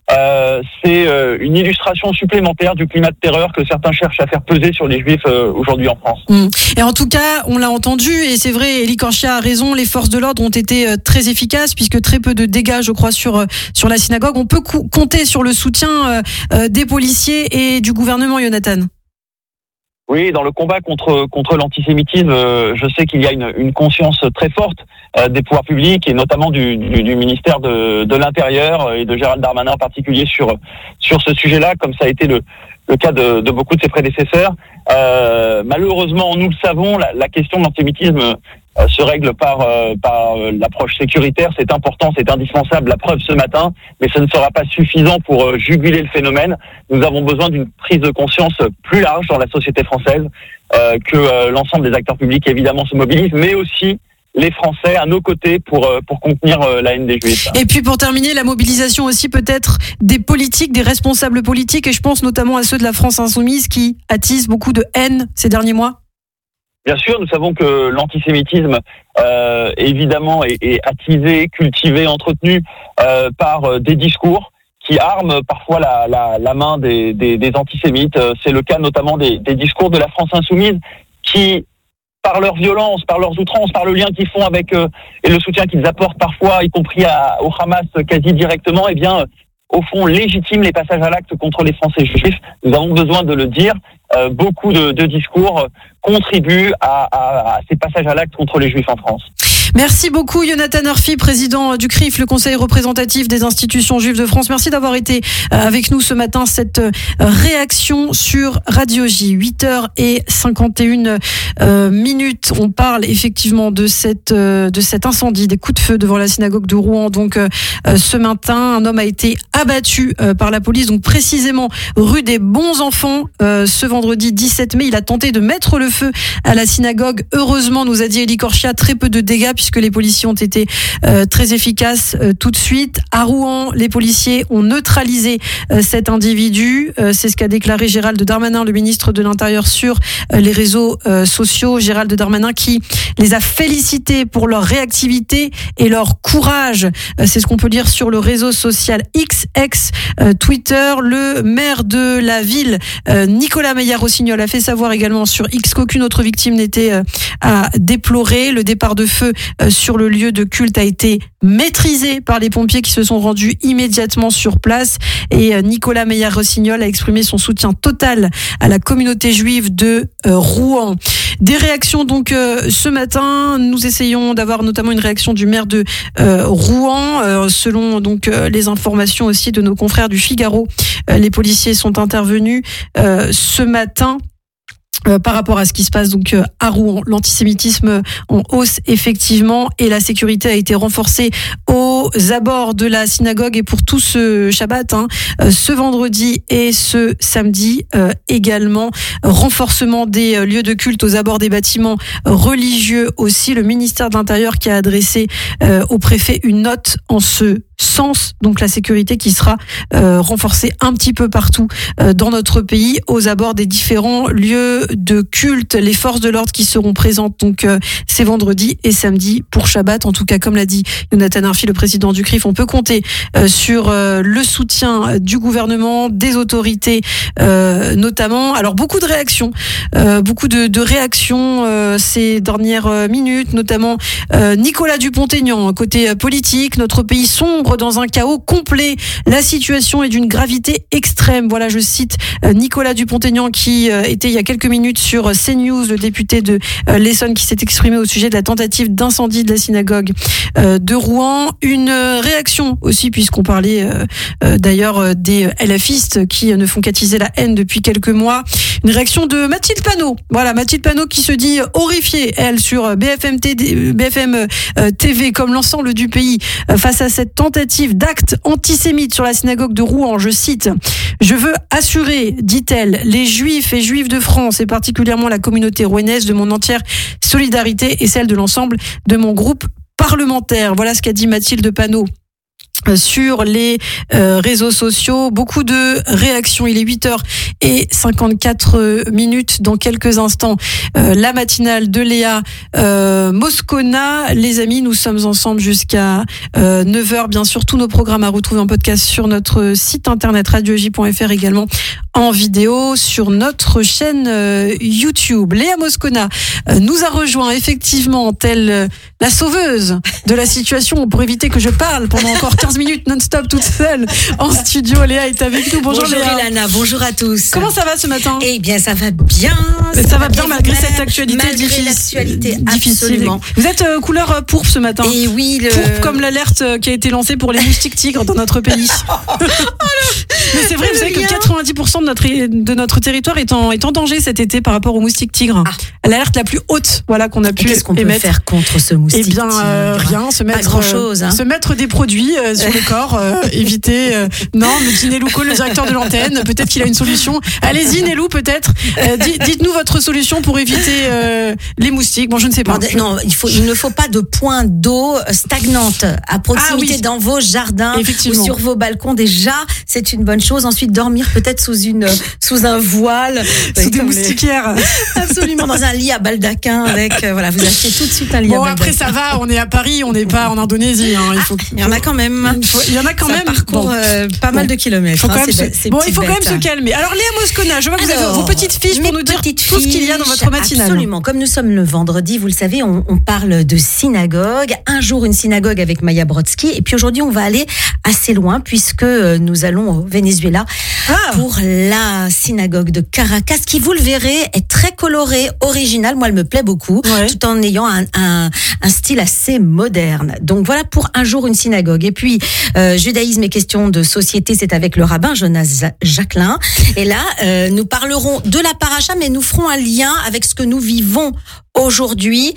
C'est une illustration supplémentaire du climat de terreur que certains cherchent à faire peser sur les juifs aujourd'hui en France. Et en tout cas, on l'a entendu, et c'est vrai, Élie Corchia a raison, les forces de l'ordre ont été très efficaces, puisque très peu de dégâts, je crois, sur la synagogue. On peut compter sur le soutien des policiers et du gouvernement, Jonathan. Oui, dans le combat contre l'antisémitisme, je sais qu'il y a une conscience très forte des pouvoirs publics, et notamment du ministère de l'Intérieur et de Gérald Darmanin en particulier sur ce sujet-là, comme ça a été le cas de beaucoup de ses prédécesseurs. Malheureusement, nous le savons, la question de l'antisémitisme se règle par l'approche sécuritaire. C'est important, c'est indispensable, la preuve ce matin, mais ce ne sera pas suffisant pour juguler le phénomène. Nous avons besoin d'une prise de conscience plus large dans la société française, que l'ensemble des acteurs publics évidemment se mobilisent, mais aussi les Français à nos côtés pour contenir la haine des Juifs. Et puis pour terminer, la mobilisation aussi peut-être des politiques, des responsables politiques, et je pense notamment à ceux de la France insoumise qui attisent beaucoup de haine ces derniers mois. Bien sûr, nous savons que l'antisémitisme, évidemment, est attisé, cultivé, entretenu par des discours qui arment parfois la main des antisémites. C'est le cas notamment des discours de la France insoumise qui, par leur violence, par leurs outrances, par le lien qu'ils font avec et le soutien qu'ils apportent parfois, y compris au Hamas quasi directement, eh bien, au fond, légitiment les passages à l'acte contre les Français juifs. Nous avons besoin de le dire. Beaucoup de discours contribuent à ces passages à l'acte contre les Juifs en France. Merci beaucoup Jonathan Arfi, président du CRIF, le Conseil représentatif des institutions juives de France. Merci d'avoir été avec nous ce matin. Cette réaction sur Radio J, 8h51. On parle effectivement de cet incendie, des coups de feu devant la synagogue de Rouen. Donc ce matin, un homme a été abattu par la police, donc précisément rue des Bons Enfants. Ce vendredi 17 mai, il a tenté de mettre le feu à la synagogue. Heureusement, nous a dit Élie Corchia, très peu de dégâts, puisque les policiers ont été très efficaces tout de suite. À Rouen, les policiers ont neutralisé cet individu. C'est ce qu'a déclaré Gérald Darmanin, le ministre de l'Intérieur, sur les réseaux sociaux. Gérald Darmanin qui les a félicités pour leur réactivité et leur courage. C'est ce qu'on peut lire sur le réseau social X, Twitter. Le maire de la ville, Nicolas Meyer-Rossignol, a fait savoir également sur X qu'aucune autre victime n'était à déplorer. Le départ de feu sur le lieu de culte a été maîtrisé par les pompiers qui se sont rendus immédiatement sur place, et Nicolas Meyer-Rossignol a exprimé son soutien total à la communauté juive de Rouen. Des réactions donc ce matin, nous essayons d'avoir notamment une réaction du maire de Rouen, selon donc les informations aussi de nos confrères du Figaro. Les policiers sont intervenus ce matin. Par rapport à ce qui se passe donc à Rouen, l'antisémitisme en hausse effectivement, et la sécurité a été renforcée aux abords de la synagogue, et pour tout ce Shabbat, ce vendredi et ce samedi également. Renforcement des lieux de culte aux abords des bâtiments religieux aussi. Le ministère de l'Intérieur qui a adressé au préfet une note en ce sens, donc la sécurité qui sera renforcée un petit peu partout dans notre pays aux abords des différents lieux de culte. Les forces de l'ordre qui seront présentes donc ces vendredis et samedis pour Shabbat, en tout cas comme l'a dit Jonathan Arfi, le président président du CRIF, on peut compter sur le soutien du gouvernement, des autorités notamment. Alors beaucoup de réactions, ces dernières minutes, notamment Nicolas Dupont-Aignan, côté politique, notre pays sombre dans un chaos complet. La situation est d'une gravité extrême. Voilà, je cite Nicolas Dupont-Aignan qui était il y a quelques minutes sur CNews, le député de l'Essonne qui s'est exprimé au sujet de la tentative d'incendie de la synagogue de Rouen. Une réaction aussi, puisqu'on parlait d'ailleurs des LFistes qui ne font qu'attiser la haine depuis quelques mois. Une réaction de Mathilde Panot. Voilà, Mathilde Panot qui se dit horrifiée, elle, sur BFM TV, comme l'ensemble du pays, face à cette tentative d'acte antisémite sur la synagogue de Rouen. Je cite: « Je veux assurer, dit-elle, les juifs et juives de France et particulièrement la communauté rouennaise de mon entière solidarité et celle de l'ensemble de mon groupe parlementaire. » Voilà ce qu'a dit Mathilde Panot sur les réseaux sociaux. Beaucoup de réactions. Il est 8h54 dans quelques instants. La matinale de Léa Moscona. Les amis, nous sommes ensemble jusqu'à 9h. Bien sûr, tous nos programmes à retrouver en podcast sur notre site internet radioj.fr, également en vidéo sur notre chaîne YouTube. Léa Moscona nous a rejoint effectivement, telle la sauveuse de la situation, pour éviter que je parle pendant encore 15 minutes non-stop toute seule en studio. Léa est avec nous. Bonjour Léa. Ilana, bonjour à tous. Comment ça va ce matin? Eh bien, ça va bien. Ça va bien malgré cette actualité difficile. Absolument. Vous êtes couleur pourpre ce matin. Et oui, pourpre comme l'alerte qui a été lancée pour les moustiques tigres dans notre pays. Mais c'est vrai, vous savez que 90% de notre territoire est en danger cet été par rapport aux moustiques tigres. L'alerte la plus haute, voilà, qu'on a pu qu'est-ce qu'on émettre. peut faire contre ce moustique tigre? Rien, se mettre, pas grand-chose, se mettre des produits sur le corps, éviter. Non, me dit Nelou Cole, le directeur de l'antenne, peut-être qu'il a une solution. Allez-y Nelou, peut-être. Dites-nous votre solution pour éviter les moustiques. Bon, je ne sais pas. Non, il ne faut pas de points d'eau stagnantes à proximité dans vos jardins ou sur vos balcons. Déjà, c'est une bonne chose. Ensuite, dormir peut-être sous un voile, sous des moustiquaires. Absolument, dans un lit à baldaquin avec voilà, vous achetez tout de suite un lit à baldaquin. Bon, après ça va, on est à Paris, on n'est pas en Indonésie. Il y en a quand même. Il y en a quand même. Parcours pas mal de kilomètres. Il faut quand même se calmer. Alors Léa Moscona, je vois que vous avez vos petites fiches pour nous dire tout ce qu'il y a dans votre matinale. Absolument. Comme nous sommes le vendredi, vous le savez, on parle de synagogue. Un jour une synagogue avec Maya Brodsky, et puis aujourd'hui on va aller assez loin puisque nous allons au Venezuela pour la synagogue de Caracas, qui, vous le verrez, est très colorée, originale. Moi, elle me plaît beaucoup, tout en ayant un style assez moderne. Donc voilà pour un jour une synagogue. Et puis judaïsme et questions de société, c'est avec le rabbin Jonas Jacquelin. Et là, nous parlerons de la paracha, mais nous ferons un lien avec ce que nous vivons aujourd'hui,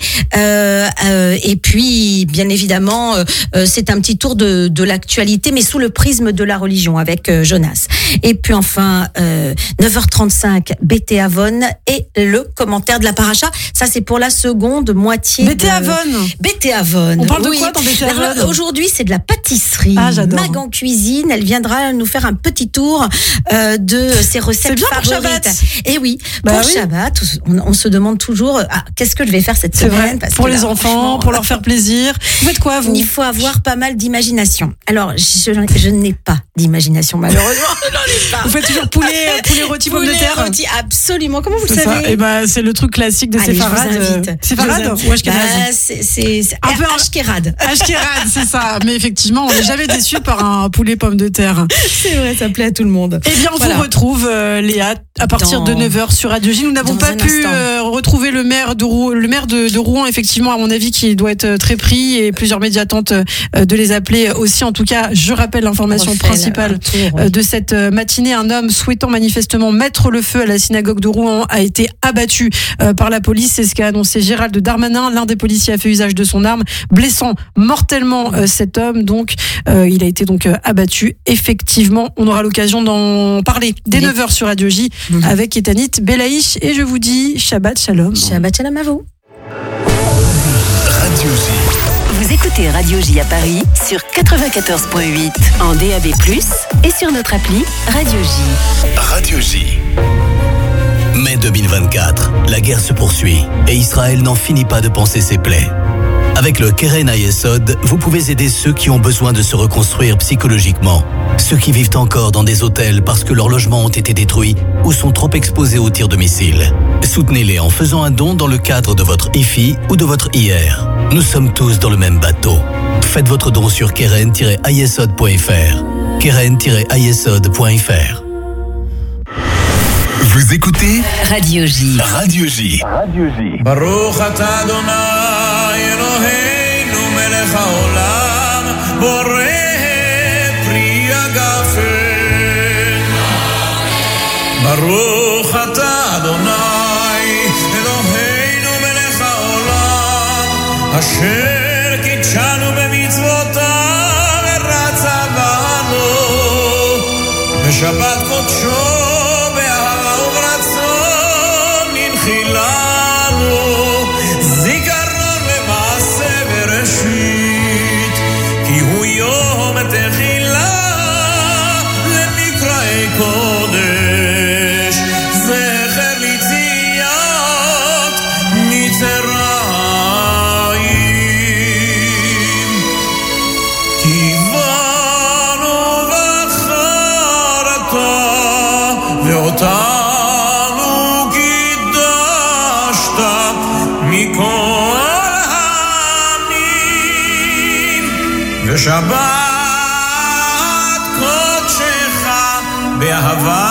et puis bien évidemment c'est un petit tour de l'actualité, mais sous le prisme de la religion avec Jonas. Et puis enfin 9h35 BT Avon et le commentaire de la paracha. Ça c'est pour la seconde moitié. BT Avon. BT Avon. On parle de quoi dans BT Avon? Aujourd'hui c'est de la pâtisserie. J'adore. Mag en cuisine. Elle viendra nous faire un petit tour de ses recettes favorites. Pour Shabbat. Et oui, pour Shabbat, on se demande toujours qu'est-ce que je vais faire cette semaine, parce pour les enfants, pour leur faire plaisir. Vous faites quoi, vous? Il faut avoir pas mal d'imagination. Alors, je n'ai pas d'imagination, malheureusement. Je n'en ai pas. Vous faites toujours poulet rôti, pomme de terre? Poulet rôti, absolument. Comment vous le savez? Et c'est le truc classique de Séfarade. Séfarade ou Ashkenaz? C'est un peu Ashkerad. Ashkerad, c'est ça. Mais effectivement, on n'est jamais déçu par un poulet pomme de terre. C'est vrai, ça plaît à tout le monde. Eh bien, on vous retrouve, Léa, à partir de 9h sur Radio J. Nous n'avons pas pu retrouver le maire de Rouen, effectivement, à mon avis, qui doit être très pris, et plusieurs médias tentent de les appeler aussi. En tout cas, je rappelle l'information principale de cette matinée. Un homme souhaitant manifestement mettre le feu à la synagogue de Rouen a été abattu par la police. C'est ce qu'a annoncé Gérald Darmanin. L'un des policiers a fait usage de son arme, blessant mortellement cet homme. Donc, il a été donc abattu. Effectivement, on aura l'occasion d'en parler dès 9h sur Radio J avec Etanit Belaïch. Et je vous dis Shabbat Shalom. Shabbat Shalom à vous. Radio J. Vous écoutez Radio J à Paris sur 94.8 en DAB+, et sur notre appli Radio J. Radio J. Mai 2024, la guerre se poursuit et Israël n'en finit pas de panser ses plaies. Avec le Keren Hayesod, vous pouvez aider ceux qui ont besoin de se reconstruire psychologiquement. Ceux qui vivent encore dans des hôtels parce que leurs logements ont été détruits ou sont trop exposés aux tirs de missiles. Soutenez-les en faisant un don dans le cadre de votre IFI ou de votre IR. Nous sommes tous dans le même bateau. Faites votre don sur keren-hayesod.fr. keren-hayesod.fr. Vous écoutez Radio J. Radio J. Radio J. Baruch atah Adonai Eloheinu melech haolam boreh pri hagafen. Baruch atah Adonai Eloheinu melech haolam asher kitshanu b'mitzvotav v'ratza banu b'shabbat kodsho חילנו זיכרון למעשה בראשית כי הוא יום תחילה למקראי קודש זכר ליציאת מצרים כיוונו בחרת ואותה שבת קודשך באהבה